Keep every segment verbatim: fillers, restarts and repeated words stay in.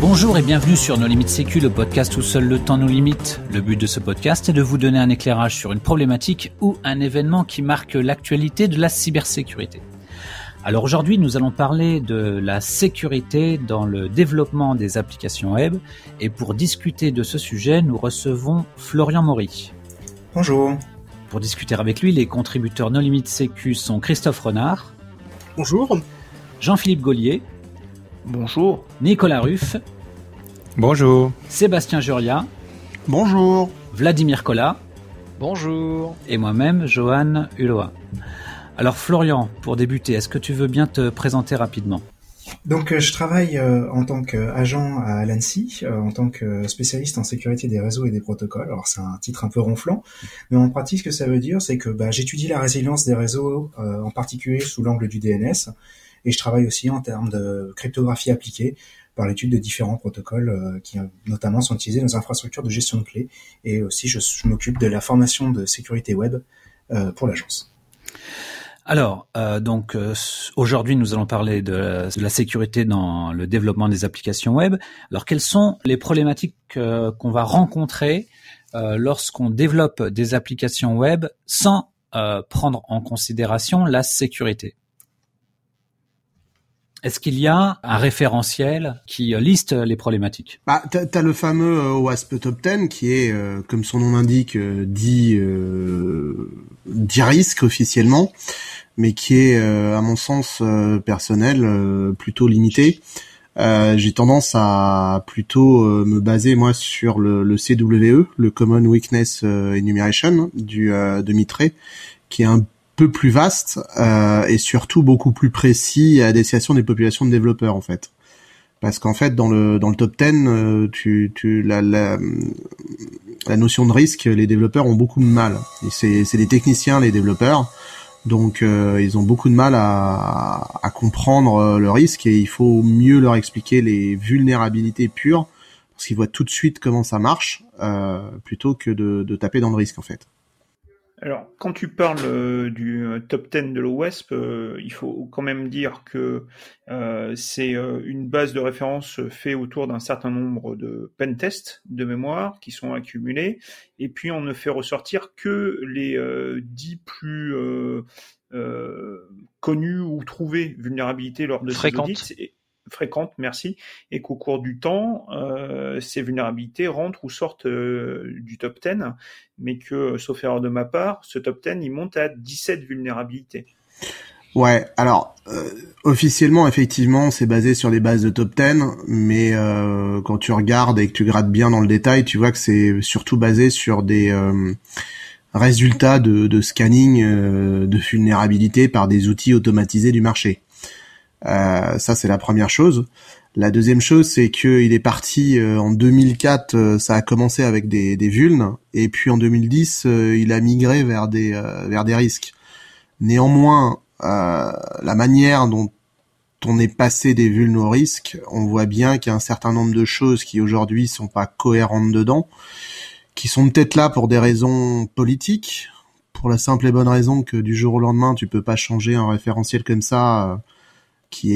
Bonjour et bienvenue sur No Limit Sécu, le podcast où seul le temps nous limite. Le but de ce podcast est de vous donner un éclairage sur une problématique ou un événement qui marque l'actualité de la cybersécurité. Alors aujourd'hui, nous allons parler de la sécurité dans le développement des applications web. Et pour discuter de ce sujet, nous recevons Florian Maury. Bonjour. Pour discuter avec lui, les contributeurs No Limit Sécu sont Christophe Renard. Bonjour. Jean-Philippe Gaulier. Bonjour. Nicolas Ruff. Bonjour. Sébastien Juria. Bonjour. Vladimir Collat. Bonjour. Et moi-même, Johan Hulot. Alors Florian, pour débuter, est-ce que tu veux bien te présenter rapidement ? Donc je travaille euh, en tant qu'agent à l'ANSSI, euh, en tant que spécialiste en sécurité des réseaux et des protocoles. Alors c'est un titre un peu ronflant, mais en pratique ce que ça veut dire, c'est que bah, j'étudie la résilience des réseaux, euh, en particulier sous l'angle du D N S, et je travaille aussi en termes de cryptographie appliquée par l'étude de différents protocoles euh, qui notamment sont utilisés dans les infrastructures de gestion de clés, et aussi je, je m'occupe de la formation de sécurité web euh, pour l'agence. Alors, euh, donc euh, aujourd'hui, nous allons parler de la, de la sécurité dans le développement des applications web. Alors, quelles sont les problématiques euh, qu'on va rencontrer euh, lorsqu'on développe des applications web sans euh, prendre en considération la sécurité ? Est-ce qu'il y a un référentiel qui liste les problématiques ? Bah, t'as, t'as le fameux euh, O W A S P Top dix qui est, euh, comme son nom l'indique, euh, dit euh, dit risque officiellement, mais qui est, euh, à mon sens euh, personnel, euh, plutôt limité. Euh, j'ai tendance à plutôt euh, me baser moi sur le, le C W E, le Common Weakness Enumeration du euh, de Mitre, qui est un peu plus vaste euh, et surtout beaucoup plus précis à destination des populations de développeurs en fait. Parce qu'en fait dans le dans le top dix, euh, tu tu la, la la notion de risque, les développeurs ont beaucoup de mal. Et c'est c'est des techniciens les développeurs. Donc euh, ils ont beaucoup de mal à, à comprendre le risque et il faut mieux leur expliquer les vulnérabilités pures parce qu'ils voient tout de suite comment ça marche euh, plutôt que de, de taper dans le risque en fait. Alors, quand tu parles euh, du euh, top dix de l'O W A S P, euh, il faut quand même dire que euh, c'est euh, une base de référence faite autour d'un certain nombre de pentests de mémoire qui sont accumulés, et puis on ne fait ressortir que les euh, dix plus euh, euh, connus ou trouvées vulnérabilités lors de ces audits. Et, fréquentes, merci, et qu'au cours du temps, euh, ces vulnérabilités rentrent ou sortent euh, du top dix, mais que, sauf erreur de ma part, ce top dix, il monte à dix-sept vulnérabilités. Ouais, alors, euh, officiellement, effectivement, c'est basé sur les bases de top dix, mais euh, quand tu regardes et que tu grattes bien dans le détail, tu vois que c'est surtout basé sur des euh, résultats de, de scanning euh, de vulnérabilité par des outils automatisés du marché. Euh, ça c'est la première chose. La deuxième chose c'est que il est parti euh, en deux mille quatre, euh, ça a commencé avec des, des vulnes et puis en deux mille dix euh, il a migré vers des euh, vers des risques. Néanmoins, euh, la manière dont on est passé des vulnes aux risques, on voit bien qu'il y a un certain nombre de choses qui aujourd'hui sont pas cohérentes dedans, qui sont peut-être là pour des raisons politiques, pour la simple et bonne raison que du jour au lendemain tu peux pas changer un référentiel comme ça. Euh, qui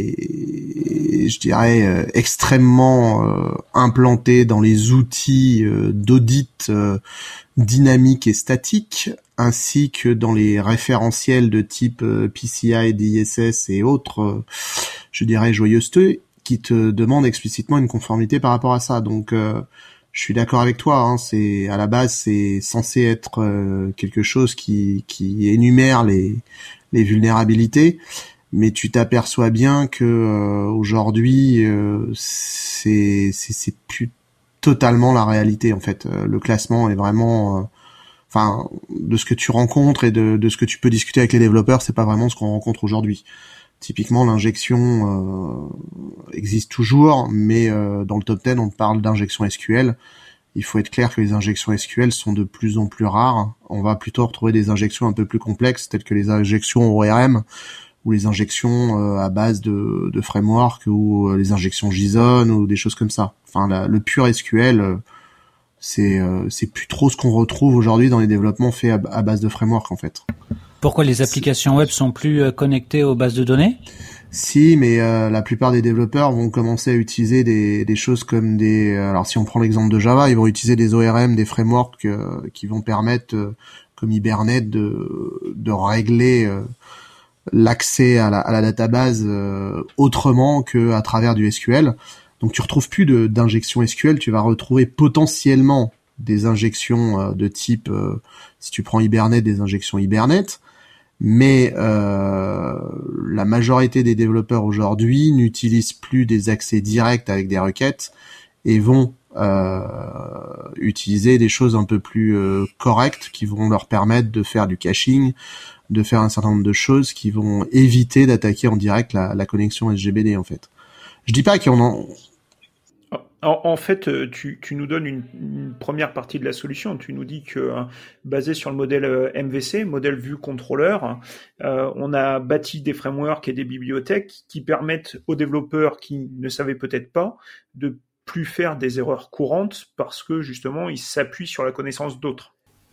est, je dirais, euh, extrêmement euh, implanté dans les outils euh, d'audit euh, dynamique et statique, ainsi que dans les référentiels de type euh, P C I, D I S S et autres, euh, je dirais, joyeusetés, qui te demandent explicitement une conformité par rapport à ça. Donc, euh, je suis d'accord avec toi. Hein, c'est à la base, c'est censé être euh, quelque chose qui, qui énumère les, les vulnérabilités. Mais tu t'aperçois bien que euh, aujourd'hui euh, c'est, c'est c'est plus totalement la réalité en fait. Euh, le classement est vraiment, euh, enfin de ce que tu rencontres et de de ce que tu peux discuter avec les développeurs, c'est pas vraiment ce qu'on rencontre aujourd'hui. Typiquement l'injection euh, existe toujours, mais euh, dans le top dix on parle d'injection S Q L. Il faut être clair que les injections S Q L sont de plus en plus rares. On va plutôt retrouver des injections un peu plus complexes, telles que les injections O R M. Ou les injections euh, à base de, de framework ou euh, les injections JSON ou des choses comme ça. Enfin, la, le pur S Q L, euh, c'est euh, c'est plus trop ce qu'on retrouve aujourd'hui dans les développements faits à, à base de framework en fait. Pourquoi les applications web sont plus connectées aux bases de données ? Si, mais euh, la plupart des développeurs vont commencer à utiliser des, des choses comme des... Alors si on prend l'exemple de Java, ils vont utiliser des O R M, des frameworks euh, qui vont permettre, euh, comme Hibernate, de, de régler euh, l'accès à la, à la database euh, autrement qu'à travers du S Q L. Donc tu retrouves plus de, d'injection S Q L, tu vas retrouver potentiellement des injections euh, de type, euh, si tu prends Hibernate, des injections Hibernate. Mais euh, la majorité des développeurs aujourd'hui n'utilisent plus des accès directs avec des requêtes et vont euh, utiliser des choses un peu plus euh, correctes qui vont leur permettre de faire du caching, de faire un certain nombre de choses qui vont éviter d'attaquer en direct la, la connexion S G B D en fait. Je dis pas qu'on en... En, en fait, tu, tu nous donnes une, une première partie de la solution. Tu nous dis que, euh, basé sur le modèle euh, M V C, modèle vue contrôleur, euh, on a bâti des frameworks et des bibliothèques qui permettent aux développeurs qui ne savaient peut-être pas de plus faire des erreurs courantes parce que justement, ils s'appuient sur la connaissance d'autres.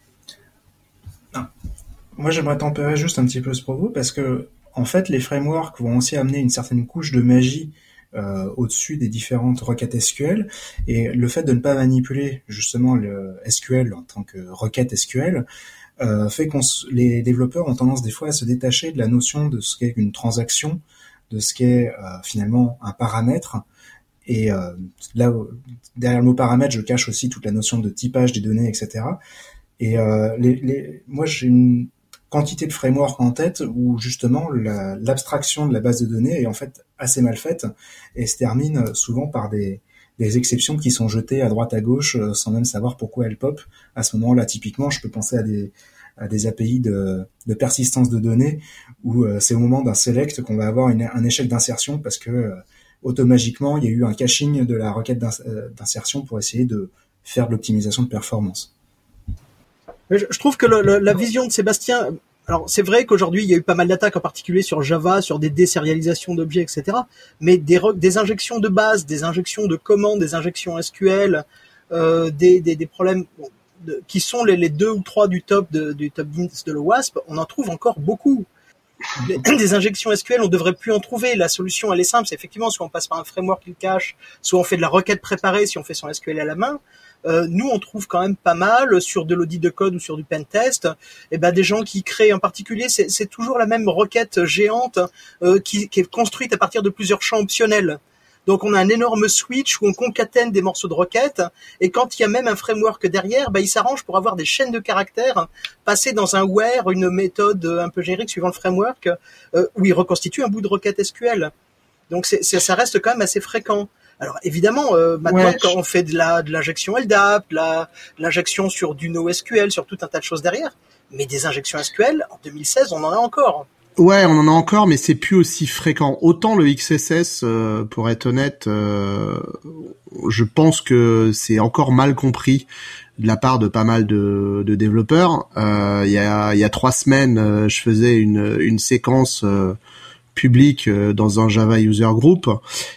Ah. Moi, j'aimerais tempérer juste un petit peu ce propos parce que, en fait, les frameworks vont aussi amener une certaine couche de magie Euh, au-dessus des différentes requêtes S Q L, et le fait de ne pas manipuler justement le S Q L en tant que requête S Q L euh, fait qu'on les développeurs ont tendance des fois à se détacher de la notion de ce qu'est une transaction, de ce qu'est euh, finalement un paramètre, et euh, là derrière le mot paramètre je cache aussi toute la notion de typage des données, et cetera. Et euh, les, les, moi j'ai une quantité de frameworks en tête où justement la, l'abstraction de la base de données est en fait assez mal faite et se termine souvent par des, des exceptions qui sont jetées à droite à gauche sans même savoir pourquoi elles pop. À ce moment-là, typiquement, je peux penser à des, à des A P I de, de persistance de données où euh, c'est au moment d'un select qu'on va avoir une, un échec d'insertion parce que euh, automatiquement, il y a eu un caching de la requête d'insertion pour essayer de faire de l'optimisation de performance. Je, je trouve que le, le, la vision de Sébastien, alors c'est vrai qu'aujourd'hui il y a eu pas mal d'attaques, en particulier sur Java, sur des désérialisations d'objets, et cetera. Mais des, des injections de base, des injections de commandes, des injections S Q L, euh, des, des, des problèmes bon, de, qui sont les, les deux ou trois du top de, du top dix de l'OWASP, on en trouve encore beaucoup. Les, des injections S Q L, on devrait plus en trouver. La solution, elle est simple, c'est effectivement soit on passe par un framework qui le cache, soit on fait de la requête préparée si on fait son S Q L à la main. Euh, nous, on trouve quand même pas mal sur de l'audit de code ou sur du pentest. Et ben, des gens qui créent en particulier, c'est, c'est toujours la même requête géante euh, qui, qui est construite à partir de plusieurs champs optionnels. Donc, on a un énorme switch où on concatène des morceaux de requête. Et quand il y a même un framework derrière, ben, il s'arrange pour avoir des chaînes de caractères passées dans un where, une méthode un peu générique suivant le framework, euh, où il reconstitue un bout de requête S Q L. Donc, c'est, c'est, ça reste quand même assez fréquent. Alors évidemment, euh, maintenant ouais, quand je... on fait de la de l'injection L D A P, de, la, de l'injection sur du NoSQL, sur tout un tas de choses derrière, mais des injections S Q L en deux mille seize, on en a encore. Ouais, on en a encore, mais c'est plus aussi fréquent. Autant le X S S, euh, pour être honnête, euh, je pense que c'est encore mal compris de la part de pas mal de, de développeurs. Euh, il y a il y a trois semaines, euh, je faisais une une séquence euh, publique euh, dans un Java User Group.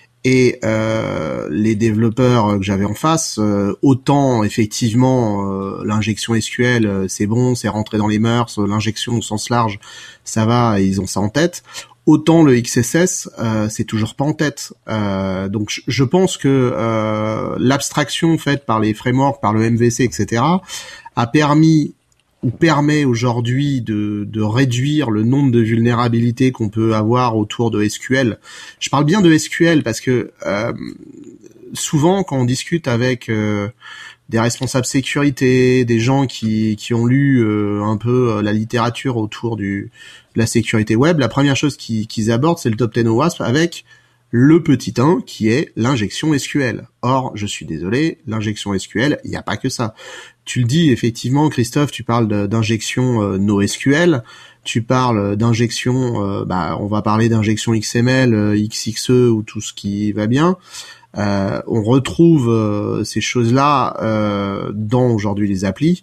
Et euh, les développeurs que j'avais en face, euh, autant effectivement euh, l'injection S Q L, euh, c'est bon, c'est rentré dans les mœurs, l'injection au sens large, ça va, ils ont ça en tête. Autant le X S S, euh, c'est toujours pas en tête. Euh, donc je, je pense que euh, l'abstraction faite par les frameworks, par le M V C, et cetera, a permis ou permet aujourd'hui de, de réduire le nombre de vulnérabilités qu'on peut avoir autour de S Q L. Je parle bien de S Q L parce que euh, souvent quand on discute avec euh, des responsables sécurité, des gens qui, qui ont lu euh, un peu la littérature autour du, de la sécurité web, la première chose qu'ils, qu'ils abordent, c'est le top dix OWASP avec le petit un qui est l'injection S Q L. Or, je suis désolé, l'injection S Q L, il n'y a pas que ça. Tu le dis, effectivement, Christophe, tu parles de, d'injection euh, NoSQL, tu parles d'injection, euh, bah, on va parler d'injection X M L, euh, X X E ou tout ce qui va bien. Euh, on retrouve euh, ces choses-là euh, dans aujourd'hui les applis,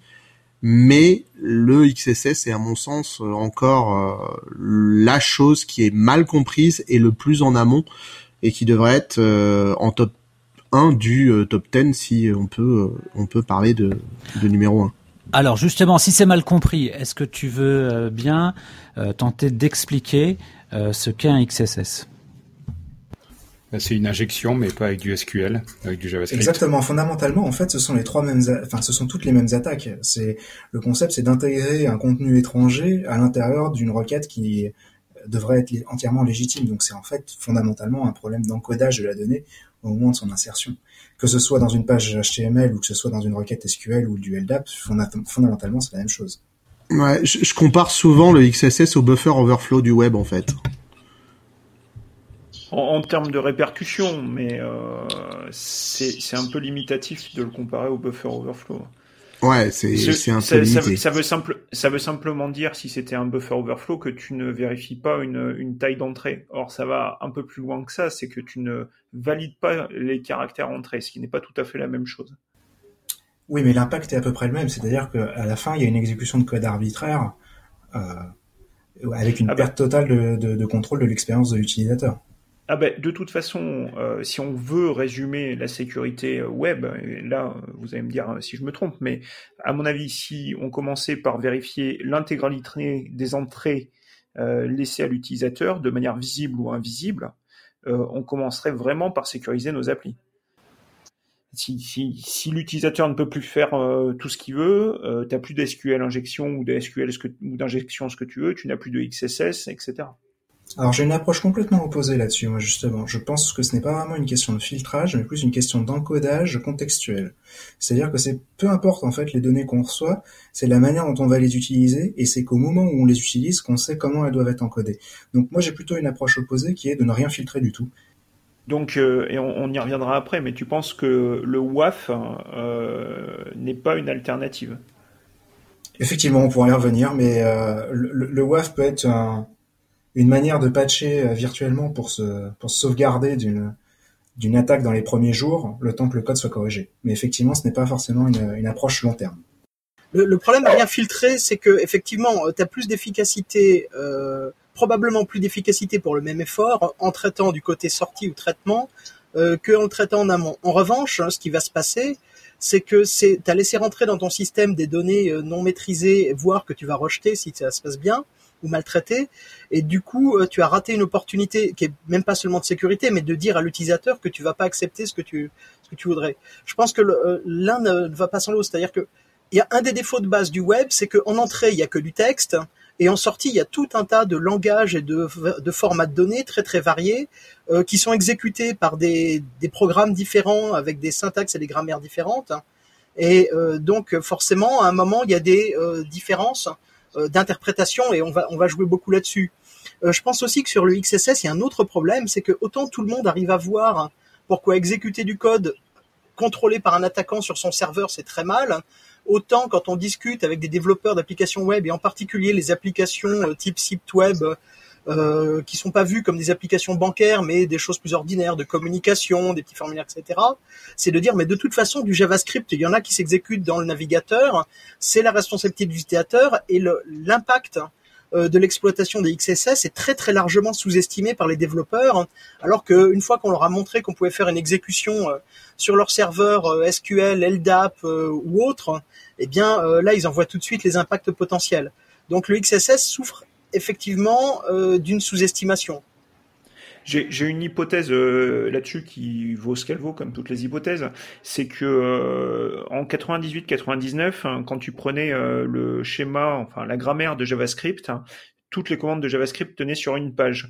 mais le X S S est à mon sens encore euh, la chose qui est mal comprise et le plus en amont et qui devrait être euh, en top un du euh, top dix si on peut euh, on peut parler de, de numéro un. Alors justement, si c'est mal compris, est-ce que tu veux euh, bien euh, tenter d'expliquer euh, ce qu'est un X S S ? C'est une injection, mais pas avec du S Q L, avec du JavaScript. Exactement. Fondamentalement, en fait, ce sont les trois mêmes, a- enfin, ce sont toutes les mêmes attaques. C'est le concept, c'est d'intégrer un contenu étranger à l'intérieur d'une requête qui devrait être entièrement légitime. Donc, c'est en fait fondamentalement un problème d'encodage de la donnée au moment de son insertion. Que ce soit dans une page H T M L ou que ce soit dans une requête S Q L ou du L D A P, fondamentalement, c'est la même chose. Ouais, je, je compare souvent le X S S au buffer overflow du web, en fait. En, en termes de répercussions, mais euh, c'est, c'est un peu limitatif de le comparer au buffer overflow. Ouais, c'est, Je- c'est un ça, peu ça, limité. veut- ça veut simple, ça veut simplement dire, si c'était un buffer overflow, que tu ne vérifies pas une, une taille d'entrée. Or, ça va un peu plus loin que ça, c'est que tu ne valides pas les caractères entrée, ce qui n'est pas tout à fait la même chose. Oui, mais l'impact est à peu près le même. C'est-à-dire qu'à la fin, il y a une exécution de code arbitraire euh, avec une Ah bah, perte totale de, de, de contrôle de l'expérience de l'utilisateur. ah ben, de toute façon, euh, si on veut résumer la sécurité euh, web, et là, euh, vous allez me dire euh, si je me trompe, mais à mon avis, si on commençait par vérifier l'intégralité des entrées euh, laissées à l'utilisateur, de manière visible ou invisible, euh, on commencerait vraiment par sécuriser nos applis. Si, si, si l'utilisateur ne peut plus faire euh, tout ce qu'il veut, euh, tu n'as plus d'S Q L injection ou de S Q L ce que, ou d'injection ce que tu veux, tu n'as plus de X S S, et cetera. Alors j'ai une approche complètement opposée là-dessus, moi justement. Je pense que ce n'est pas vraiment une question de filtrage, mais plus une question d'encodage contextuel. C'est-à-dire que c'est peu importe en fait les données qu'on reçoit, c'est la manière dont on va les utiliser, et c'est qu'au moment où on les utilise qu'on sait comment elles doivent être encodées. Donc moi j'ai plutôt une approche opposée qui est de ne rien filtrer du tout. Donc, euh, et on, on y reviendra après, mais tu penses que le W A F euh, n'est pas une alternative? Effectivement, on pourra y revenir, mais euh, le, le W A F peut être un, une manière de patcher euh, virtuellement pour se, pour se sauvegarder d'une, d'une attaque dans les premiers jours, le temps que le code soit corrigé. Mais effectivement, ce n'est pas forcément une, une approche long terme. Le, le problème à rien filtrer, c'est que effectivement, tu as plus d'efficacité, euh, probablement plus d'efficacité pour le même effort en traitant du côté sortie ou traitement euh, qu'en le traitant en amont. En revanche, hein, ce qui va se passer, c'est que c'est, t'as laissé rentrer dans ton système des données euh, non maîtrisées, voire que tu vas rejeter si ça se passe bien ou maltraiter, et du coup, euh, tu as raté une opportunité qui est même pas seulement de sécurité, mais de dire à l'utilisateur que tu vas pas accepter ce que tu ce que tu voudrais. Je pense que le, euh, l'un ne va pas sans l'autre, c'est-à-dire que il y a un des défauts de base du web, c'est qu'en entrée, il y a que du texte, et en sortie, il y a tout un tas de langages et de, de formats de données très très variés euh, qui sont exécutés par des, des programmes différents avec des syntaxes et des grammaires différentes. Et euh, donc forcément, à un moment, il y a des euh, différences euh, d'interprétation et on va on va jouer beaucoup là-dessus. Euh, je pense aussi que sur le X S S, il y a un autre problème, c'est que autant tout le monde arrive à voir pourquoi exécuter du code contrôlé par un attaquant sur son serveur, c'est très mal. Autant quand on discute avec des développeurs d'applications web et en particulier les applications euh, type site web euh, qui sont pas vues comme des applications bancaires mais des choses plus ordinaires de communication, des petits formulaires, et cetera. C'est de dire mais de toute façon du JavaScript, il y en a qui s'exécutent dans le navigateur, c'est la responsabilité de l'utilisateur et le, l'impact euh, de l'exploitation des X S S est très très largement sous-estimé par les développeurs, alors qu'une fois qu'on leur a montré qu'on pouvait faire une exécution euh, sur leur serveur euh, S Q L, L D A P euh, ou autre, eh bien euh, là ils en voient tout de suite les impacts potentiels. Donc le X S S souffre effectivement euh, d'une sous-estimation. J'ai, j'ai une hypothèse euh, là-dessus qui vaut ce qu'elle vaut, comme toutes les hypothèses. C'est que euh, en quatre-vingt-dix-huit quatre-vingt-dix-neuf, hein, quand tu prenais euh, le schéma, enfin la grammaire de JavaScript, hein, toutes les commandes de JavaScript tenaient sur une page,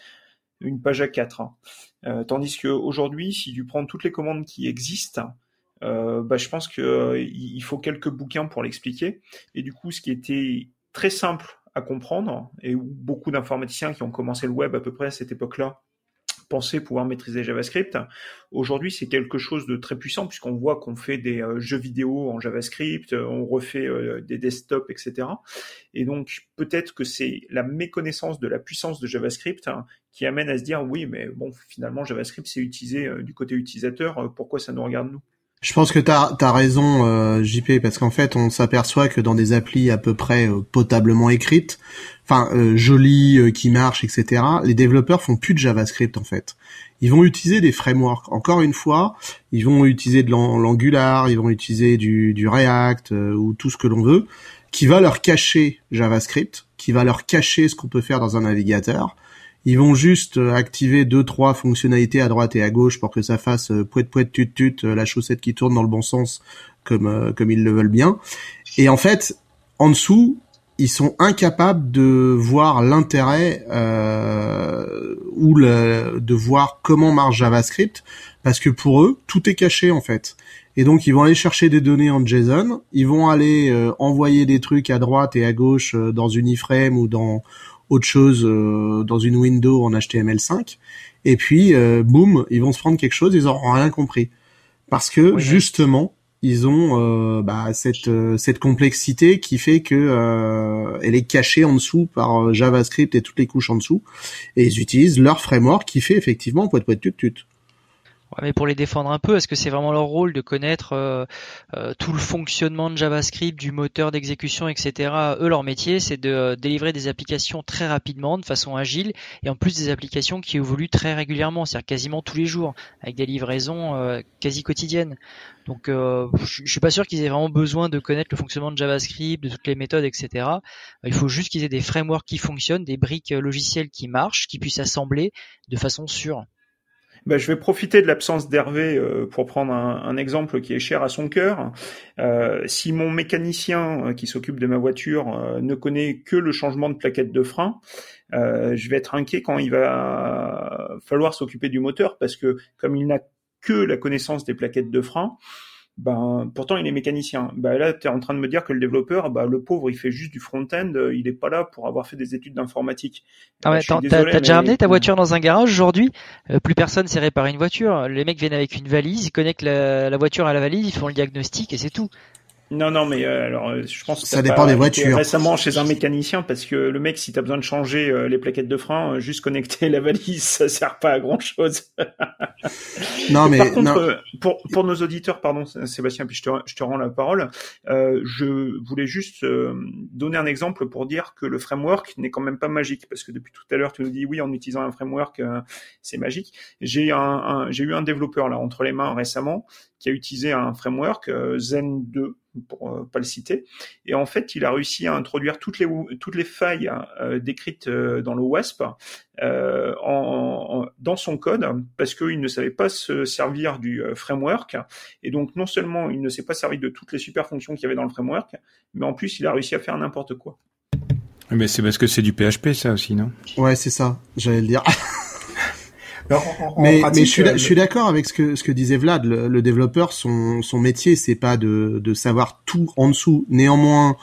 une page A quatre. Hein. Euh, tandis qu'aujourd'hui, si tu prends toutes les commandes qui existent, euh, bah, je pense qu'il euh, il faut quelques bouquins pour l'expliquer. Et du coup, ce qui était très simple à comprendre, et où beaucoup d'informaticiens qui ont commencé le web à peu près à cette époque-là pensaient pouvoir maîtriser JavaScript. Aujourd'hui, c'est quelque chose de très puissant puisqu'on voit qu'on fait des euh, jeux vidéo en JavaScript, on refait euh, des desktops, et cetera. Et donc, peut-être que c'est la méconnaissance de la puissance de JavaScript hein, qui amène à se dire, oui, mais bon, finalement, JavaScript, c'est utilisé euh, du côté utilisateur, euh, pourquoi ça nous regarde nous ? Je pense que t'as t'as raison, euh, J P, parce qu'en fait, on s'aperçoit que dans des applis à peu près euh, potablement écrites, enfin euh, jolies, euh, qui marchent, et cetera, les développeurs font plus de JavaScript en fait. Ils vont utiliser des frameworks. Encore une fois, ils vont utiliser de l'Angular, ils vont utiliser du, du React euh, ou tout ce que l'on veut, qui va leur cacher JavaScript, qui va leur cacher ce qu'on peut faire dans un navigateur. Ils vont juste activer deux, trois fonctionnalités à droite et à gauche pour que ça fasse pouet pouet tut tut, la chaussette qui tourne dans le bon sens comme euh, comme ils le veulent bien. Et en fait, en dessous, ils sont incapables de voir l'intérêt euh, ou le, de voir comment marche JavaScript, parce que pour eux, tout est caché en fait. Et donc, ils vont aller chercher des données en JSON, ils vont aller euh, envoyer des trucs à droite et à gauche euh, dans une iframe ou dans autre chose, euh, dans une window en H T M L cinq, et puis, euh, boum, ils vont se prendre quelque chose, ils n'auront rien compris. Parce que, oui, justement, ils ont euh, bah, cette euh, cette complexité qui fait que euh, elle est cachée en dessous par JavaScript et toutes les couches en dessous, et ils utilisent leur framework qui fait effectivement pouet pouet tut tut. Ouais, mais pour les défendre un peu, est-ce que c'est vraiment leur rôle de connaître euh, euh, tout le fonctionnement de JavaScript, du moteur d'exécution, et cetera. Eux, leur métier, c'est de euh, délivrer des applications très rapidement, de façon agile, et en plus des applications qui évoluent très régulièrement, c'est-à-dire quasiment tous les jours, avec des livraisons euh, quasi quotidiennes. Donc, euh, je, je suis pas sûr qu'ils aient vraiment besoin de connaître le fonctionnement de JavaScript, de toutes les méthodes, et cetera. Il faut juste qu'ils aient des frameworks qui fonctionnent, des briques logicielles qui marchent, qui puissent assembler de façon sûre. Ben, je vais profiter de l'absence d'Hervé euh, pour prendre un, un exemple qui est cher à son cœur. Euh, si mon mécanicien euh, qui s'occupe de ma voiture euh, ne connaît que le changement de plaquette de frein, euh, je vais être inquiet quand il va falloir s'occuper du moteur, parce que comme il n'a que la connaissance des plaquettes de frein, ben pourtant il est mécanicien. Ben là, tu es en train de me dire que le développeur, ben le pauvre, il fait juste du front-end, il est pas là pour avoir fait des études d'informatique. Ah ouais, t'as, désolé, t'as déjà mais... ramené ta voiture dans un garage aujourd'hui? euh, Plus personne sait réparer une voiture. Les mecs viennent avec une valise, ils connectent la, la voiture à la valise, ils font le diagnostic et c'est tout. Non, non, mais euh, alors, euh, je pense que ça dépend des voitures. Récemment chez un mécanicien, parce que le mec, si t'as besoin de changer euh, les plaquettes de frein, euh, juste connecter la valise, ça sert pas à grand chose. Non, mais par contre, non. Euh, pour pour nos auditeurs, pardon, Sébastien, puis je te je te rends la parole. Euh, je voulais juste euh, donner un exemple pour dire que le framework n'est quand même pas magique, parce que depuis tout à l'heure, tu nous dis oui, en utilisant un framework, euh, c'est magique. J'ai un, un j'ai eu un développeur là entre les mains récemment qui a utilisé un framework euh, Zen deux, pour euh, pas le citer, et en fait il a réussi à introduire toutes les toutes les failles euh, décrites euh, dans le W A S P euh, en, en, dans son code, parce qu'il ne savait pas se servir du euh, framework, et donc non seulement il ne s'est pas servi de toutes les super fonctions qu'il y avait dans le framework, mais en plus il a réussi à faire n'importe quoi. Mais c'est parce que c'est du P H P ça aussi, non? Ouais, c'est ça, j'allais le dire. Alors, en, en mais, pratique, mais je suis, euh, je suis d'accord avec ce que ce que disait Vlad. Le, le développeur, son son métier, c'est pas de de savoir tout en dessous. Néanmoins,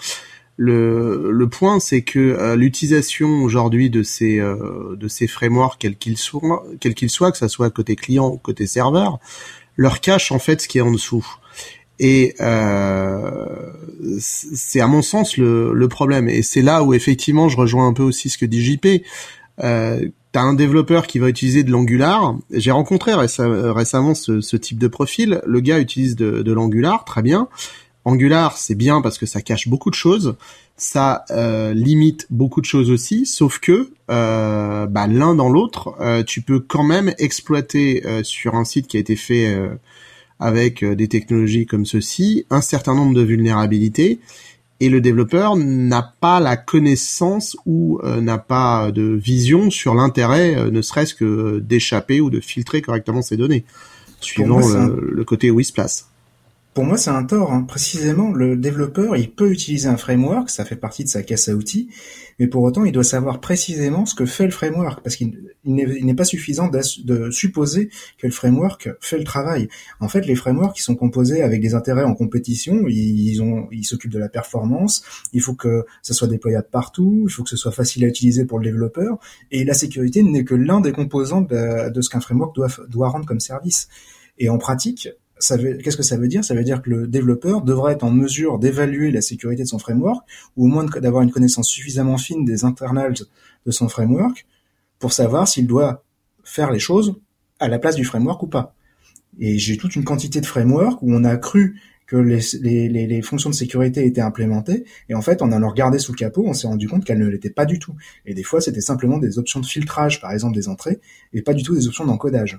le le point, c'est que euh, l'utilisation aujourd'hui de ces euh, de ces frameworks, quels qu'ils soient, quels qu'ils soient, que ça soit côté client ou côté serveur, leur cache en fait ce qui est en dessous. Et euh, c'est à mon sens le le problème. Et c'est là où effectivement, je rejoins un peu aussi ce que dit J P. Euh, T'as un développeur qui va utiliser de l'Angular. J'ai rencontré réce- récemment ce, ce type de profil. Le gars utilise de, de l'Angular, très bien. Angular, c'est bien parce que ça cache beaucoup de choses. Ça euh, limite beaucoup de choses aussi, sauf que euh, bah, l'un dans l'autre, euh, tu peux quand même exploiter euh, sur un site qui a été fait euh, avec euh, des technologies comme ceci, un certain nombre de vulnérabilités. Et le développeur n'a pas la connaissance ou euh, n'a pas de vision sur l'intérêt, euh, ne serait-ce que d'échapper ou de filtrer correctement ces données, suivant moi, le, un... le côté où il se place. Pour moi, c'est un tort. Hein. Précisément, le développeur, il peut utiliser un framework, ça fait partie de sa caisse à outils, mais pour autant, il doit savoir précisément ce que fait le framework, parce qu'il il n'est, il n'est pas suffisant de supposer que le framework fait le travail. En fait, les frameworks, ils sont composés avec des intérêts en compétition, ils, ont, ils s'occupent de la performance, il faut que ça soit déployable partout, il faut que ce soit facile à utiliser pour le développeur, et la sécurité n'est que l'un des composants de, de ce qu'un framework doit, doit rendre comme service. Et en pratique, Ça veut, qu'est-ce que ça veut dire? Ça veut dire que le développeur devrait être en mesure d'évaluer la sécurité de son framework, ou au moins de, d'avoir une connaissance suffisamment fine des internals de son framework pour savoir s'il doit faire les choses à la place du framework ou pas. Et j'ai toute une quantité de frameworks où on a cru que les, les, les, les fonctions de sécurité étaient implémentées, et en fait, en allant regarder sous le capot, on s'est rendu compte qu'elles ne l'étaient pas du tout. Et des fois, c'était simplement des options de filtrage, par exemple des entrées, et pas du tout des options d'encodage.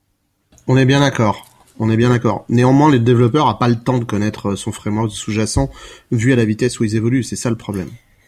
On est bien d'accord. On est bien d'accord. Néanmoins, le développeur a pas le temps de connaître son framework sous-jacent vu à la vitesse où ils évoluent. C'est ça le problème.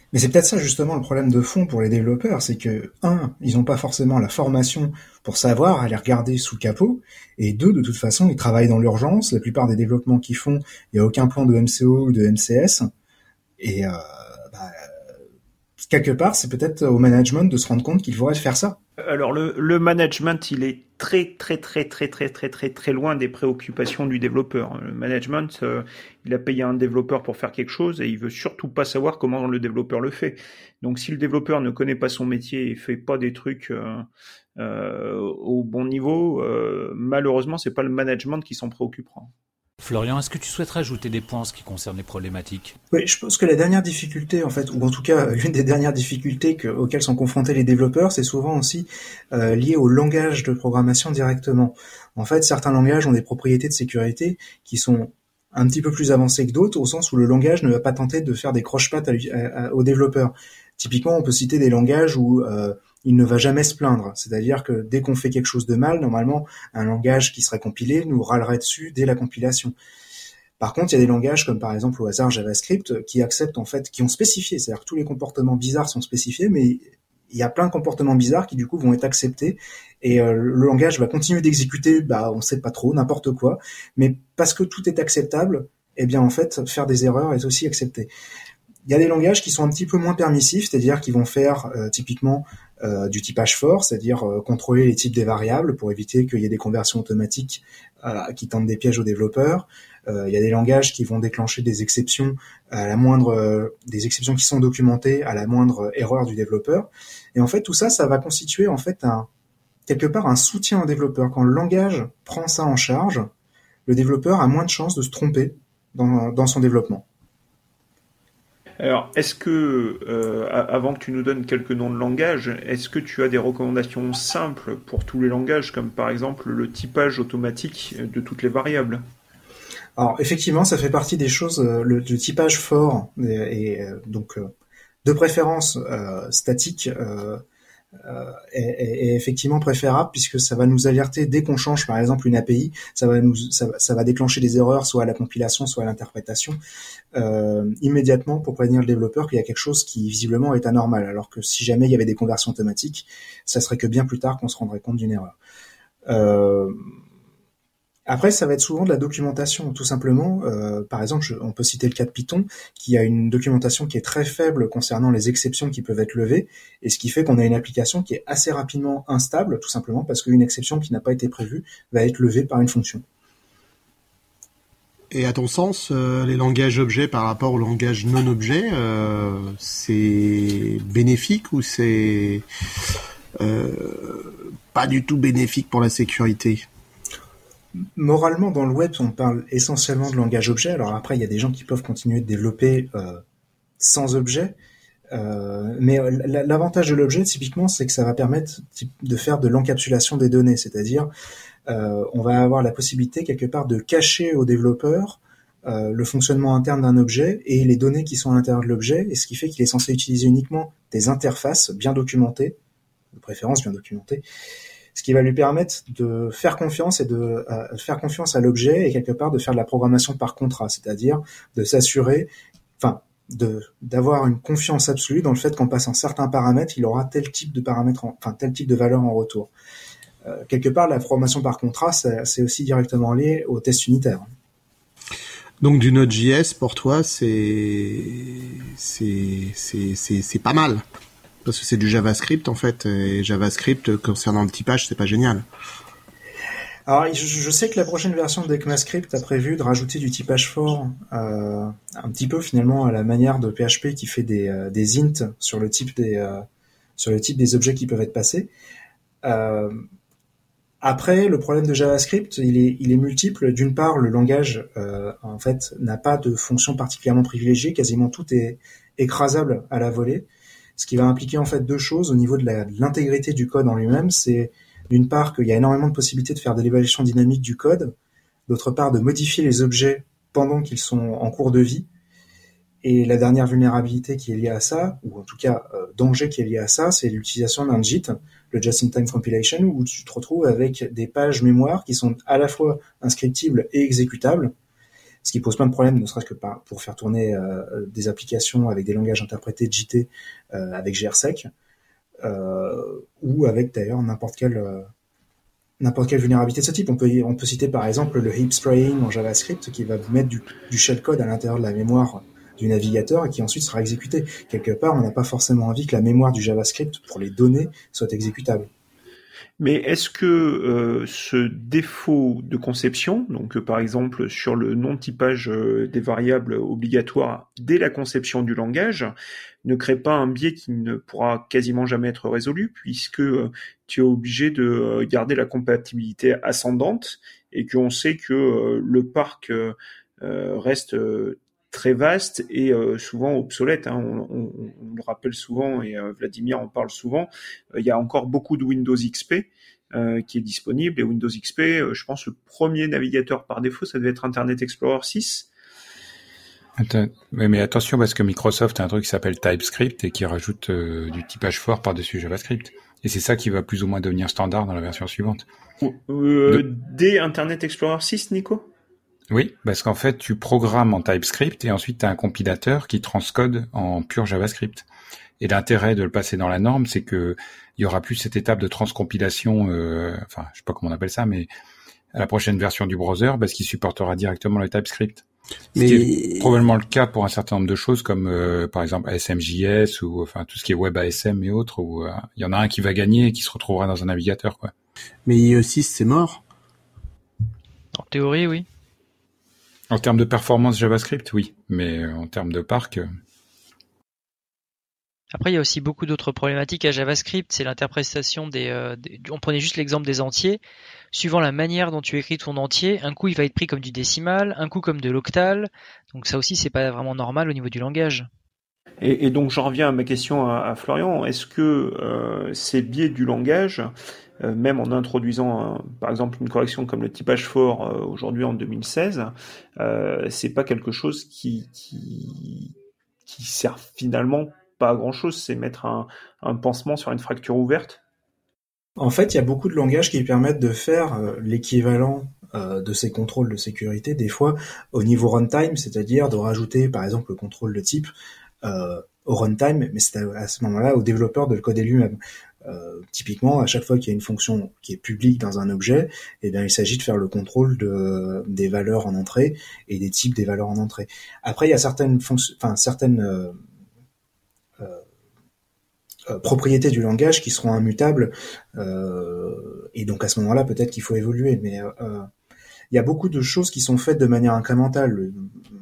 Mais c'est peut-être ça justement le problème de fond pour les développeurs, c'est que un, ils n'ont pas forcément la formation pour savoir aller regarder sous le capot, et deux, de toute façon, ils travaillent dans l'urgence. La plupart des développements qu'ils font, il n'y a aucun plan de M C O ou de M C S, et euh, bah, quelque part, c'est peut-être au management de se rendre compte qu'il faudrait faire ça. Alors le, le management, il est très très très très très très très très loin des préoccupations du développeur. Le management, euh, il a payé un développeur pour faire quelque chose et il veut surtout pas savoir comment le développeur le fait. Donc si le développeur ne connaît pas son métier et fait pas des trucs euh, euh, au bon niveau, euh, malheureusement, c'est pas le management qui s'en préoccupera. Florian, est-ce que tu souhaiterais ajouter des points en ce qui concerne les problématiques ? Oui, je pense que la dernière difficulté, en fait, ou en tout cas l'une des dernières difficultés que, auxquelles sont confrontés les développeurs, c'est souvent aussi euh, lié au langage de programmation directement. En fait, certains langages ont des propriétés de sécurité qui sont un petit peu plus avancées que d'autres, au sens où le langage ne va pas tenter de faire des croche-pattes à, à, à, aux développeurs. Typiquement, on peut citer des langages où euh, il ne va jamais se plaindre. C'est-à-dire que dès qu'on fait quelque chose de mal, normalement, un langage qui serait compilé nous râlerait dessus dès la compilation. Par contre, il y a des langages comme par exemple au hasard JavaScript qui acceptent en fait, qui ont spécifié, c'est-à-dire que tous les comportements bizarres sont spécifiés, mais il y a plein de comportements bizarres qui du coup vont être acceptés et euh, le langage va continuer d'exécuter, bah on sait pas trop, n'importe quoi, mais parce que tout est acceptable, eh bien en fait faire des erreurs est aussi accepté. Il y a des langages qui sont un petit peu moins permissifs, c'est-à-dire qu'ils vont faire euh, typiquement euh, du typage fort, c'est-à-dire euh, contrôler les types des variables pour éviter qu'il y ait des conversions automatiques euh, qui tendent des pièges aux développeurs. Euh, il y a des langages qui vont déclencher des exceptions à la moindre, euh, des exceptions qui sont documentées à la moindre erreur du développeur. Et en fait, tout ça, ça va constituer en fait un quelque part un soutien au développeur. Quand le langage prend ça en charge, le développeur a moins de chances de se tromper dans, dans son développement. Alors, est-ce que, euh, avant que tu nous donnes quelques noms de langage, est-ce que tu as des recommandations simples pour tous les langages, comme par exemple le typage automatique de toutes les variables ? Alors, effectivement, ça fait partie des choses, euh, le, le typage fort, et, et euh, donc, euh, de préférence euh, statique, euh, euh, est, est, est effectivement préférable, puisque ça va nous alerter dès qu'on change, par exemple, une A P I, ça va nous, ça, ça va déclencher des erreurs, soit à la compilation, soit à l'interprétation, euh, immédiatement pour prévenir le développeur qu'il y a quelque chose qui visiblement est anormal, alors que si jamais il y avait des conversions automatiques, ça serait que bien plus tard qu'on se rendrait compte d'une erreur. Euh, Après, ça va être souvent de la documentation, tout simplement. Euh, par exemple, je, on peut citer le cas de Python, qui a une documentation qui est très faible concernant les exceptions qui peuvent être levées, et ce qui fait qu'on a une application qui est assez rapidement instable, tout simplement parce qu'une exception qui n'a pas été prévue va être levée par une fonction. Et à ton sens, euh, les langages objets par rapport aux langages non-objets, euh, c'est bénéfique ou c'est euh, pas du tout bénéfique pour la sécurité ? Moralement, dans le web, on parle essentiellement de langage objet. Alors après, il y a des gens qui peuvent continuer de développer euh, sans objet. Euh, mais l'avantage de l'objet, typiquement, c'est que ça va permettre de faire de l'encapsulation des données. C'est-à-dire, euh, on va avoir la possibilité, quelque part, de cacher aux développeurs euh, le fonctionnement interne d'un objet et les données qui sont à l'intérieur de l'objet, et ce qui fait qu'il est censé utiliser uniquement des interfaces bien documentées, de préférence bien documentées, ce qui va lui permettre de faire confiance et de euh, faire confiance à l'objet et quelque part de faire de la programmation par contrat, c'est-à-dire de s'assurer, enfin, de d'avoir une confiance absolue dans le fait qu'en passant certains paramètres, il aura tel type de paramètres, en, enfin tel type de valeur en retour. Euh, quelque part, la programmation par contrat, c'est, c'est aussi directement lié au test unitaire. Donc du Node.js pour toi, c'est c'est c'est c'est c'est pas mal. Parce que c'est du JavaScript en fait, et JavaScript concernant le typage, c'est pas génial. Alors je, je sais que la prochaine version d'ECMAScript a prévu de rajouter du typage fort, euh, un petit peu finalement à la manière de P H P qui fait des, euh, des ints sur le type des euh, sur le type des objets qui peuvent être passés. Euh, après, le problème de JavaScript, il est il est multiple. D'une part, le langage euh, en fait n'a pas de fonction particulièrement privilégiée, quasiment tout est écrasable à la volée. Ce qui va impliquer en fait deux choses au niveau de, la, de l'intégrité du code en lui-même. C'est d'une part qu'il y a énormément de possibilités de faire de l'évaluation dynamique du code, d'autre part de modifier les objets pendant qu'ils sont en cours de vie. Et la dernière vulnérabilité qui est liée à ça, ou en tout cas euh, danger qui est lié à ça, c'est l'utilisation d'un J I T, le Just-in-Time Compilation, où tu te retrouves avec des pages mémoire qui sont à la fois inscriptibles et exécutables, ce qui pose plein de problèmes, ne serait-ce que par, pour faire tourner euh, des applications avec des langages interprétés de J T euh, avec grsec, euh, ou avec d'ailleurs n'importe quelle euh, n'importe quelle vulnérabilité de ce type. On peut on peut citer par exemple le heap spraying en JavaScript qui va mettre du, du shellcode à l'intérieur de la mémoire du navigateur et qui ensuite sera exécuté. Quelque part, on n'a pas forcément envie que la mémoire du JavaScript pour les données soit exécutable. Mais est-ce que euh, ce défaut de conception, donc euh, par exemple sur le non-typage euh, des variables obligatoires dès la conception du langage, ne crée pas un biais qui ne pourra quasiment jamais être résolu, puisque euh, tu es obligé de euh, garder la compatibilité ascendante, et qu'on sait que euh, le parc euh, euh, reste euh, très vaste et euh, souvent obsolète, hein. on, on, on le rappelle souvent, et euh, Vladimir en parle souvent, euh, il y a encore beaucoup de Windows X P euh, qui est disponible, et Windows X P, euh, je pense le premier navigateur par défaut, ça devait être Internet Explorer six. Attends, mais attention, parce que Microsoft a un truc qui s'appelle TypeScript et qui rajoute euh, du typage fort par-dessus JavaScript. Et c'est ça qui va plus ou moins devenir standard dans la version suivante. Euh, de... Dès Internet Explorer six, Nico ? Oui, parce qu'en fait, tu programmes en TypeScript et ensuite tu as un compilateur qui transcode en pur JavaScript. Et l'intérêt de le passer dans la norme, c'est que il y aura plus cette étape de transcompilation, euh, enfin, je sais pas comment on appelle ça, mais à la prochaine version du browser, parce qu'il supportera directement le TypeScript. Ce mais... qui est probablement le cas pour un certain nombre de choses, comme euh, par exemple A S M J S ou enfin tout ce qui est Web A S M et autres, où il euh, y en a un qui va gagner et qui se retrouvera dans un navigateur, quoi. Mais I E six, c'est mort. En théorie, oui. En termes de performance JavaScript, oui, mais en termes de parc... Après, il y a aussi beaucoup d'autres problématiques à JavaScript, c'est l'interprétation des, euh, des... On prenait juste l'exemple des entiers. Suivant la manière dont tu écris ton entier, un coup il va être pris comme du décimal, un coup comme de l'octal, donc ça aussi c'est pas vraiment normal au niveau du langage. Et, et donc j'en reviens à ma question à, à Florian, est-ce que euh, ces biais du langage, euh, même en introduisant un, par exemple une correction comme le typage fort euh, aujourd'hui en deux mille seize, euh, c'est pas quelque chose qui, qui, qui sert finalement pas à grand chose, c'est mettre un, un pansement sur une fracture ouverte? En fait, il y a beaucoup de langages qui permettent de faire euh, l'équivalent euh, de ces contrôles de sécurité, des fois au niveau runtime, c'est-à-dire de rajouter par exemple le contrôle de type euh, au runtime, mais c'est à, à ce moment-là au développeur de le coder lui-même. Euh, typiquement, à chaque fois qu'il y a une fonction qui est publique dans un objet, eh bien, il s'agit de faire le contrôle de, des valeurs en entrée et des types des valeurs en entrée. Après, il y a certaines fonctions, enfin certaines euh, euh, propriétés du langage qui seront immutables, euh, et donc à ce moment-là peut-être qu'il faut évoluer, mais euh, il y a beaucoup de choses qui sont faites de manière incrémentale.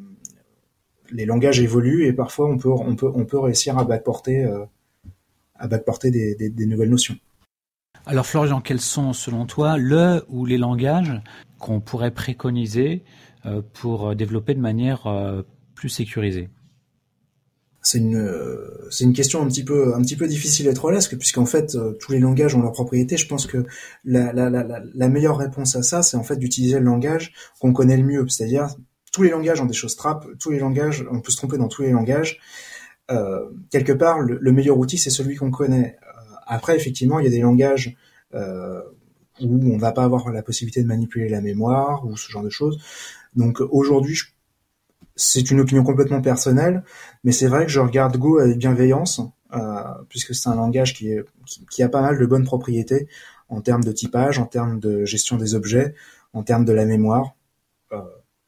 Les langages évoluent et parfois on peut on peut on peut réussir à backporter euh, à backporter des, des, des nouvelles notions. Alors Florian, quels sont selon toi le ou les langages qu'on pourrait préconiser euh, pour développer de manière euh, plus sécurisée? C'est une, c'est une question un petit peu, un petit peu difficile et trollesque, puisqu'en fait, euh, tous les langages ont leurs propriétés. Je pense que la, la, la, la meilleure réponse à ça, c'est en fait d'utiliser le langage qu'on connaît le mieux. C'est-à-dire, tous les langages ont des choses trappes, tous les langages, on peut se tromper dans tous les langages. Euh, quelque part, le, le meilleur outil, c'est celui qu'on connaît. Euh, après, effectivement, il y a des langages euh, où on va pas avoir la possibilité de manipuler la mémoire, ou ce genre de choses. Donc aujourd'hui, je c'est une opinion complètement personnelle, mais c'est vrai que je regarde Go avec bienveillance, euh, puisque c'est un langage qui, est, qui, qui a pas mal de bonnes propriétés en termes de typage, en termes de gestion des objets, en termes de la mémoire. Euh,